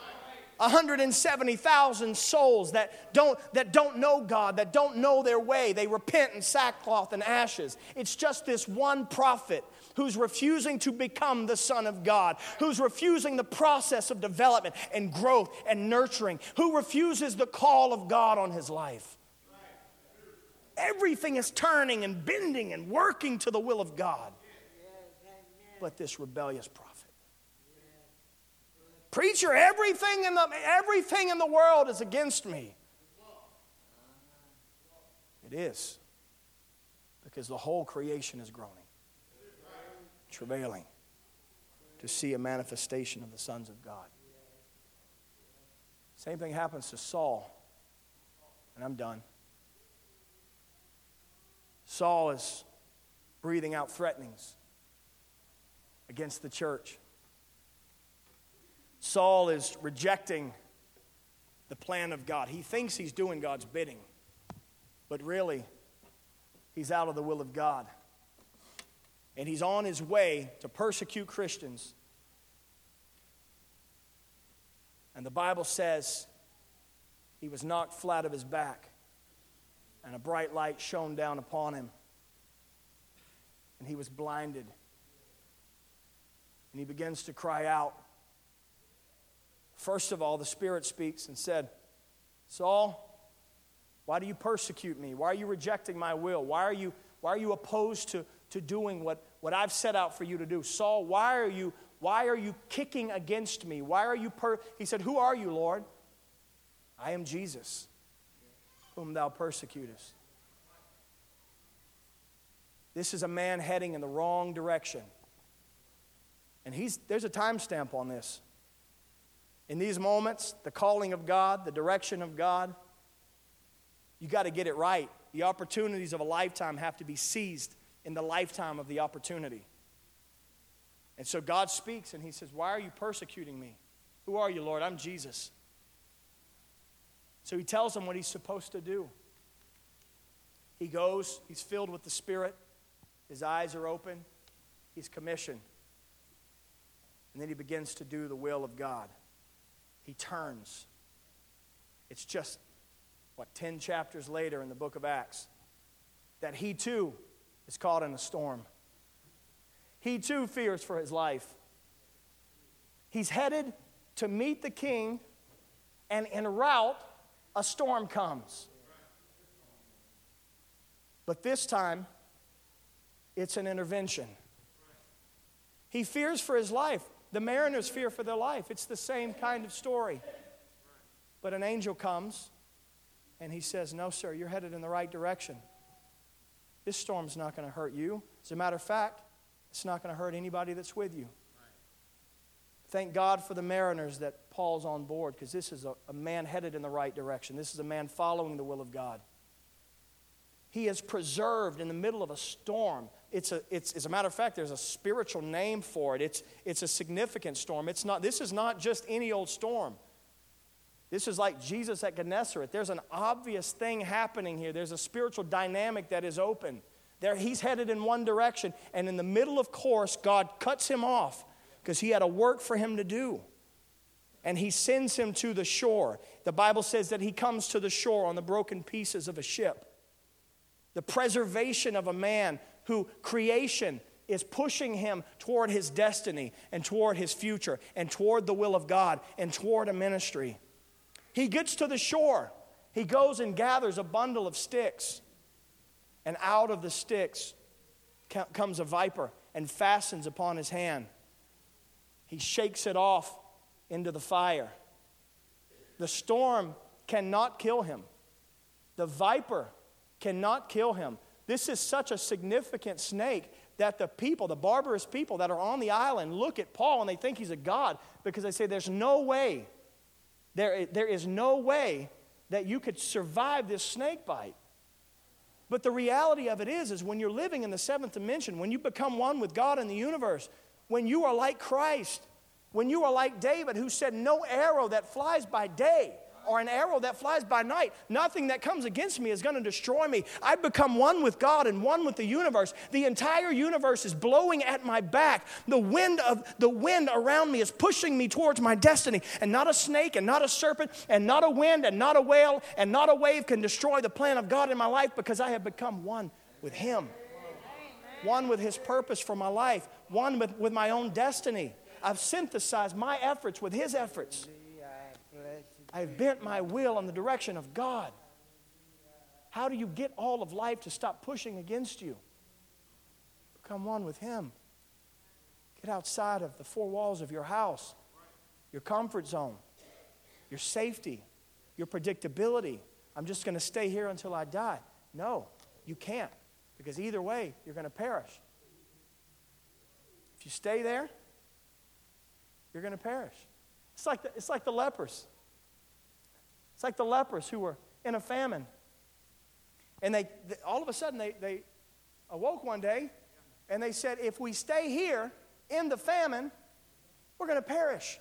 170,000 souls that don't know God, that don't know their way. They repent in sackcloth and ashes. It's just this one prophet who's refusing to become the Son of God, who's refusing the process of development and growth and nurturing, who refuses the call of God on his life. Everything is turning and bending and working to the will of God. But this rebellious prophet. Preacher, everything in the world is against me. It is. Because the whole creation is groaning, travailing to see a manifestation of the sons of God. Same thing happens to Saul. And I'm done. Saul is breathing out threatenings against the church. Saul is rejecting the plan of God. He thinks he's doing God's bidding, but really, he's out of the will of God. And he's on his way to persecute Christians. And the Bible says he was knocked flat of his back, and a bright light shone down upon him, and he was blinded. And he begins to cry out. First of all, the Spirit speaks and said, Saul, why do you persecute me? Why are you rejecting my will? Why are you opposed to doing what I've set out for you to do? Saul, why are you kicking against me? Why are you He said, who are you, Lord? I am Jesus, whom thou persecutest. This is a man heading in the wrong direction. And there's a timestamp on this. In these moments, the calling of God, the direction of God, you got to get it right. The opportunities of a lifetime have to be seized in the lifetime of the opportunity. And so God speaks and he says, why are you persecuting me? Who are you, Lord? I'm Jesus. So he tells him what he's supposed to do. He goes, he's filled with the Spirit, his eyes are open, he's commissioned. And then he begins to do the will of God. He turns. It's just, 10 chapters later in the book of Acts, that he too is caught in a storm. He too fears for his life. He's headed to meet the king, and en route, a storm comes. But this time, it's an intervention. He fears for his life. The mariners fear for their life. It's the same kind of story. But an angel comes, and he says, no, sir, you're headed in the right direction. This storm's not going to hurt you. As a matter of fact, it's not going to hurt anybody that's with you. Thank God for the mariners that Paul's on board, because this is a man headed in the right direction. This is a man following the will of God. He is preserved in the middle of a storm. It's as a matter of fact, there's a spiritual name for it. It's a significant storm. This is not just any old storm. This is like Jesus at Gennesaret. There's an obvious thing happening here. There's a spiritual dynamic that is open. He's headed in one direction, and in the middle of course, God cuts him off because he had a work for him to do. And he sends him to the shore. The Bible says that he comes to the shore on the broken pieces of a ship. The preservation of a man who creation is pushing him toward his destiny and toward his future and toward the will of God and toward a ministry. He gets to the shore. He goes and gathers a bundle of sticks. And out of the sticks comes a viper and fastens upon his hand. He shakes it off into the fire. The storm cannot kill him. The viper cannot kill him. This is such a significant snake that the barbarous people that are on the island look at Paul and they think he's a god, because they say there's no way, there is no way that you could survive this snake bite. But the reality of it is when you're living in the seventh dimension, when you become one with God in the universe, when you are like Christ, when you are like David, who said, no arrow that flies by day or an arrow that flies by night, nothing that comes against me is going to destroy me. I've become one with God and one with the universe. The entire universe is blowing at my back. The wind around me is pushing me towards my destiny. And not a snake and not a serpent and not a wind and not a whale and not a wave can destroy the plan of God in my life, because I have become one with Him. One with His purpose for my life. One with my own destiny. I've synthesized my efforts with His efforts. I have bent my will in the direction of God. How do you get all of life to stop pushing against you? Become one with Him. Get outside of the four walls of your house, your comfort zone, your safety, your predictability. I'm just going to stay here until I die. No, you can't, because either way, you're going to perish. If you stay there, you're going to perish. It's like the lepers. It's like the lepers who were in a famine. And they all of a sudden, they awoke one day, and they said, if we stay here in the famine, we're going to perish.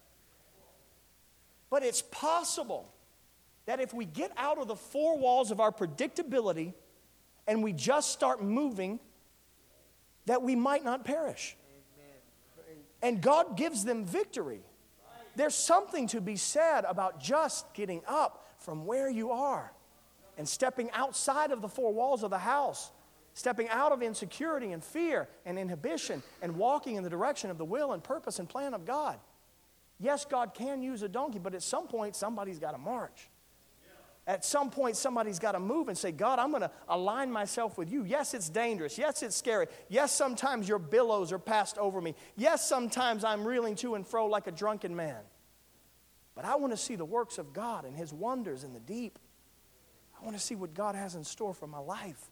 But it's possible that if we get out of the four walls of our predictability and we just start moving, that we might not perish. And God gives them victory. There's something to be said about just getting up from where you are and stepping outside of the four walls of the house, stepping out of insecurity and fear and inhibition and walking in the direction of the will and purpose and plan of God. Yes, God can use a donkey, but at some point, somebody's got to march. At some point, somebody's got to move and say, God, I'm going to align myself with you. Yes, it's dangerous. Yes, it's scary. Yes, sometimes your billows are passed over me. Yes, sometimes I'm reeling to and fro like a drunken man. But I want to see the works of God and His wonders in the deep. I want to see what God has in store for my life.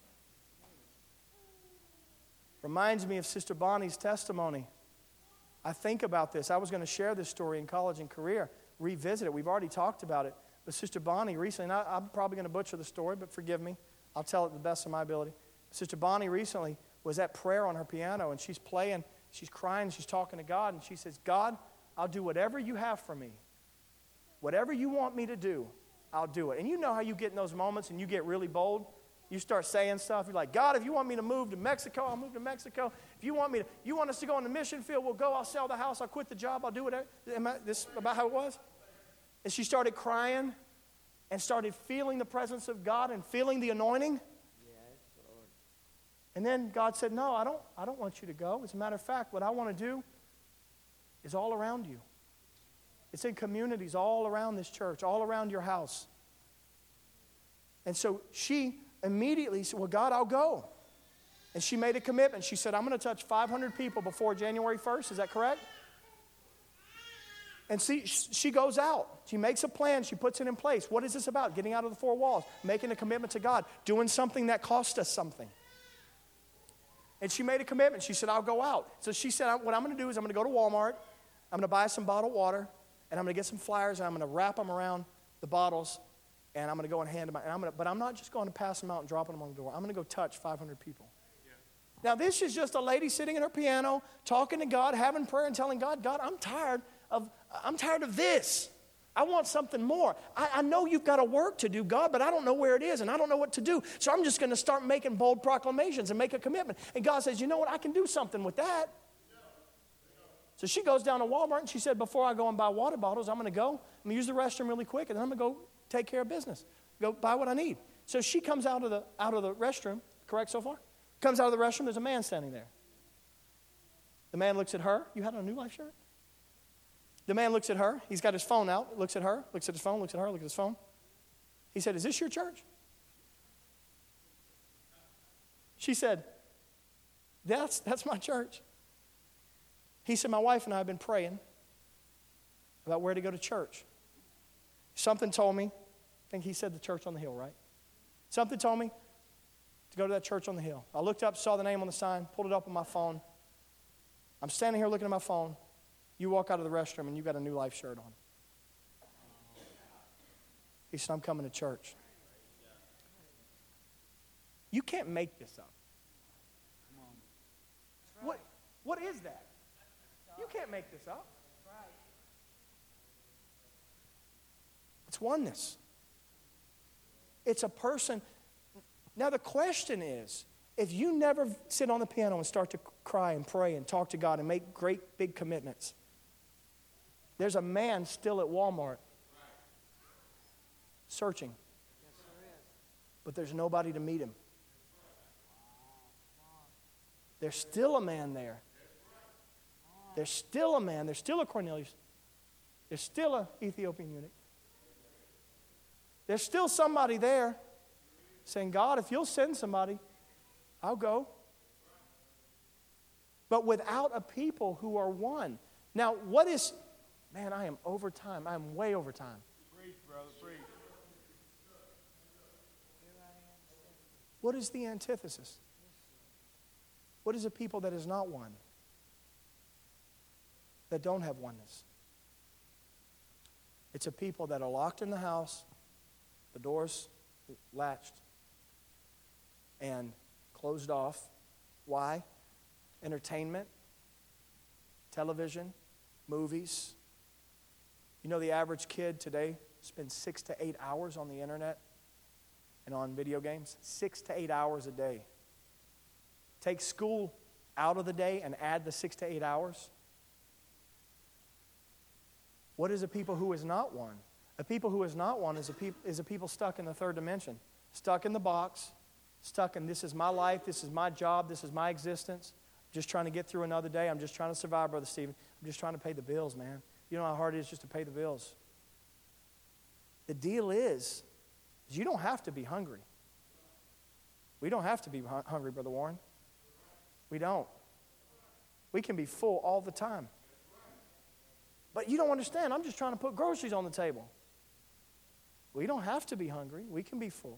Reminds me of Sister Bonnie's testimony. I think about this. I was going to share this story in college and career, revisit it. We've already talked about it. But Sister Bonnie recently, and I'm probably going to butcher the story, but forgive me. I'll tell it to the best of my ability. Sister Bonnie recently was at prayer on her piano, and she's playing, she's crying, she's talking to God, and she says, God, I'll do whatever you have for me. Whatever you want me to do, I'll do it. And you know how you get in those moments and you get really bold? You start saying stuff. You're like, God, if you want me to move to Mexico, I'll move to Mexico. If you want us to go on the mission field, we'll go. I'll sell the house. I'll quit the job. I'll do whatever. This about how it was? And she started crying and started feeling the presence of God and feeling the anointing. Yes, Lord. And then God said, no, I don't want you to go. As a matter of fact, what I want to do is all around you. It's in communities all around this church, all around your house. And so she immediately said, well, God, I'll go. And she made a commitment. She said, I'm going to touch 500 people before January 1st. Is that correct? And see, she goes out. She makes a plan. She puts it in place. What is this about? Getting out of the four walls, making a commitment to God, doing something that cost us something. And she made a commitment. She said, I'll go out. So she said, what I'm going to do is I'm going to go to Walmart. I'm going to buy some bottled water, and I'm going to get some flyers, and I'm going to wrap them around the bottles, and I'm going to go and hand them out. But I'm not just going to pass them out and dropping them on the door. I'm going to go touch 500 people. Yeah. Now, this is just a lady sitting at her piano, talking to God, having prayer, and telling God, I'm tired of this. I want something more. I know you've got a work to do, God, but I don't know where it is, and I don't know what to do. So I'm just going to start making bold proclamations and make a commitment. And God says, you know what? I can do something with that. So she goes down to Walmart, and she said, before I go and buy water bottles, I'm going to use the restroom really quick, and then I'm going to go take care of business. Go buy what I need. So she comes out of the restroom, correct so far? Comes out of the restroom, there's a man standing there. The man looks at her. You had on a New Life shirt? The man looks at her. He's got his phone out, looks at her, looks at his phone, looks at her, looks at his phone. He said, is this your church? She said, that's my church. He said, my wife and I have been praying about where to go to church. Something told me, I think he said the church on the hill, right? Something told me to go to that church on the hill. I looked up, saw the name on the sign, pulled it up on my phone. I'm standing here looking at my phone. You walk out of the restroom and you got a New Life shirt on. He said, I'm coming to church. You can't make this up. What is that? You can't make this up. It's oneness. It's a person. Now the question is, if you never sit on the piano and start to cry and pray and talk to God and make great big commitments, there's a man still at Walmart searching. But there's nobody to meet him. There's still a man there. There's still a man. There's still a Cornelius. There's still an Ethiopian eunuch. There's still somebody there saying, God, if you'll send somebody, I'll go. But without a people who are one. Now, what is, man, I am over time. I am way over time. Preach, brother, preach. What is the antithesis? What is a people that is not one? That don't have oneness? It's a people that are locked in the house, the doors latched, and closed off. Why? Entertainment, television, movies. You know, the average kid today spends 6 to 8 hours on the internet and on video games. 6 to 8 hours a day. Take school out of the day and add the 6 to 8 hours. What is a people who is not one? A people who is not one is a people stuck in the third dimension, stuck in the box, stuck in this is my life, this is my job, this is my existence. I'm just trying to get through another day. I'm just trying to survive, Brother Stephen. I'm just trying to pay the bills, man. You know how hard it is just to pay the bills. The deal is you don't have to be hungry. We don't have to be hungry, Brother Warren. We don't. We can be full all the time. But you don't understand. I'm just trying to put groceries on the table. We don't have to be hungry. We can be full.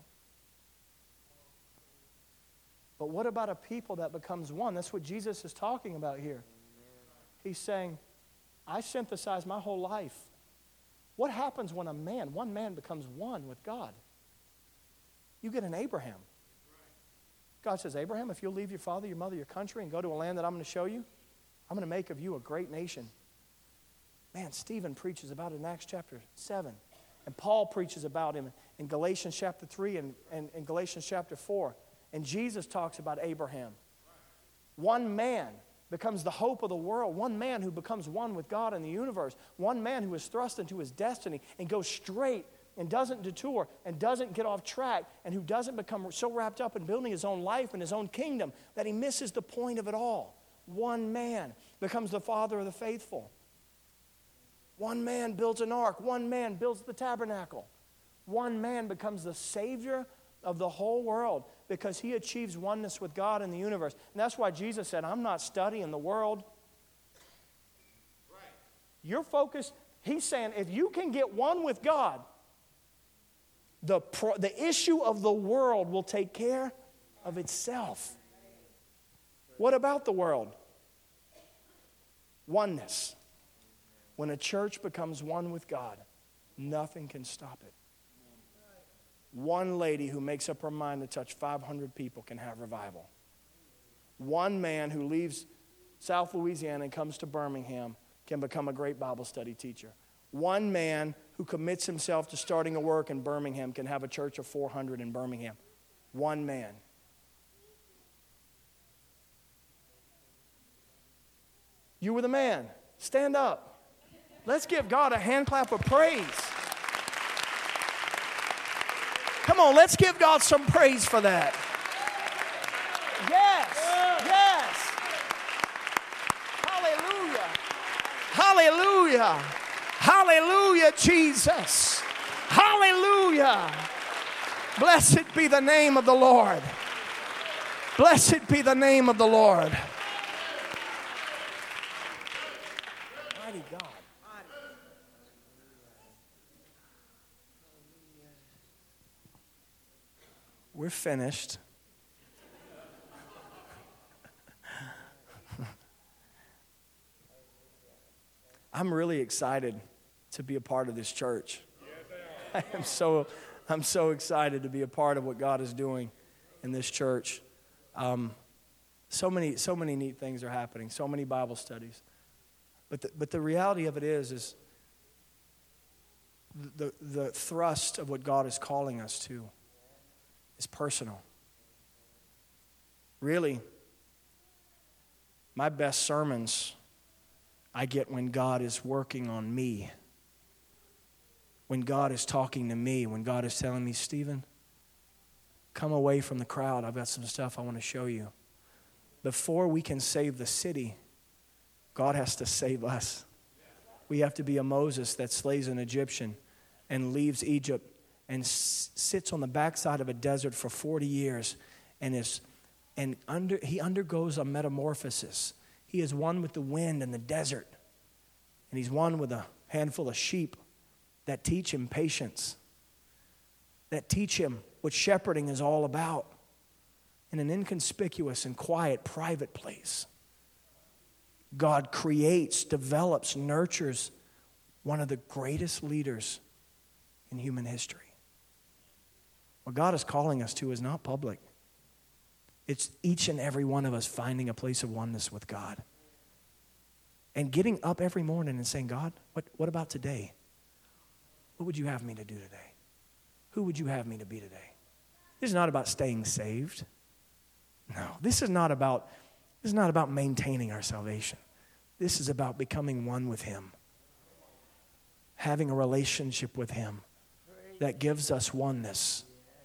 But what about a people that becomes one? That's what Jesus is talking about here. He's saying, I synthesize my whole life. What happens when one man becomes one with God? You get an Abraham. God says, Abraham, if you'll leave your father, your mother, your country, and go to a land that I'm going to show you, I'm going to make of you a great nation. Man, Stephen preaches about it in Acts chapter 7. And Paul preaches about him in Galatians chapter 3 and Galatians chapter 4. And Jesus talks about Abraham. One man becomes the hope of the world. One man who becomes one with God in the universe. One man who is thrust into his destiny and goes straight and doesn't detour and doesn't get off track and who doesn't become so wrapped up in building his own life and his own kingdom that he misses the point of it all. One man becomes the father of the faithful. One man builds an ark. One man builds the tabernacle. One man becomes the Savior of the whole world because he achieves oneness with God in the universe. And that's why Jesus said, I'm not studying the world. Right. You're focused. He's saying, if you can get one with God, the issue of the world will take care of itself. What about the world? Oneness. When a church becomes one with God, nothing can stop it. One lady who makes up her mind to touch 500 people can have revival. One man who leaves South Louisiana and comes to Birmingham can become a great Bible study teacher. One man who commits himself to starting a work in Birmingham can have a church of 400 in Birmingham. One man. You were the man. Stand up. Let's give God a hand clap of praise. Come on, let's give God some praise for that. Yes, yes. Hallelujah. Hallelujah. Hallelujah, Jesus. Hallelujah. Blessed be the name of the Lord. Blessed be the name of the Lord. Mighty God. We're finished. I'm really excited to be a part of this church. I'm so excited to be a part of what God is doing in this church. So many neat things are happening. So many Bible studies. But the reality of it is the thrust of what God is calling us to is personal. Really, my best sermons I get when God is working on me. When God is talking to me, when God is telling me, Stephen, come away from the crowd. I've got some stuff I want to show you. Before we can save the city, God has to save us. We have to be a Moses that slays an Egyptian and leaves Egypt and sits on the backside of a desert for 40 years he undergoes a metamorphosis. He is one with the wind and the desert, and he's one with a handful of sheep that teach him patience, that teach him what shepherding is all about in an inconspicuous and quiet, private place. God creates, develops, nurtures one of the greatest leaders in human history. What God is calling us to is not public. It's each and every one of us finding a place of oneness with God. And getting up every morning and saying, God, what about today? What would you have me to do today? Who would you have me to be today? This is not about staying saved. No, this is not about maintaining our salvation. This is about becoming one with Him. Having a relationship with Him that gives us oneness.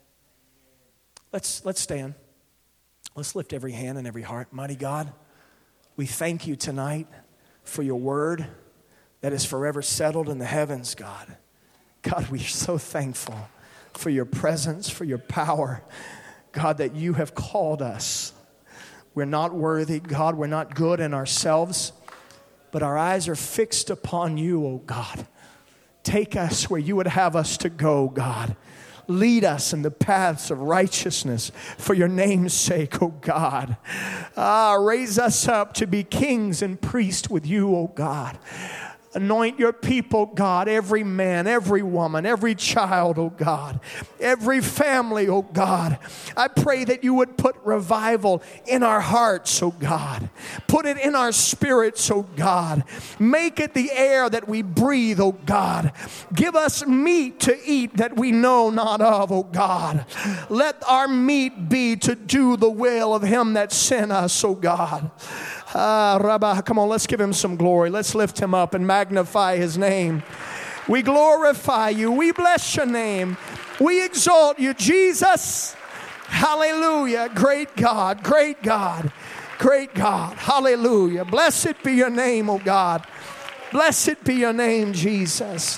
Let's stand. Let's lift every hand and every heart. Mighty God, we thank you tonight for your word that is forever settled in the heavens, God. God, we are so thankful for your presence, for your power. God, that you have called us. We're not worthy, God. We're not good in ourselves. But our eyes are fixed upon you, oh God. Take us where you would have us to go, God. Lead us in the paths of righteousness for your name's sake, oh God. Raise us up to be kings and priests with you, oh God. Anoint your people, God, every man, every woman, every child, oh God, every family, oh God. I pray that you would put revival in our hearts, oh God. Put it in our spirits, oh God. Make it the air that we breathe, oh God. Give us meat to eat that we know not of, oh God. Let our meat be to do the will of him that sent us, oh God. Rabbah, come on, let's give him some glory. Let's lift him up and magnify his name. We glorify you. We bless your name. We exalt you, Jesus. Hallelujah. Great God, great God, great God. Hallelujah. Blessed be your name, oh God. Blessed be your name, Jesus.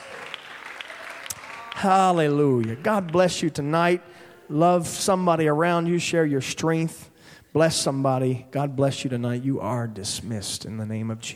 Hallelujah. God bless you tonight. Love somebody around you. Share your strength. Bless somebody. God bless you tonight. You are dismissed in the name of Jesus.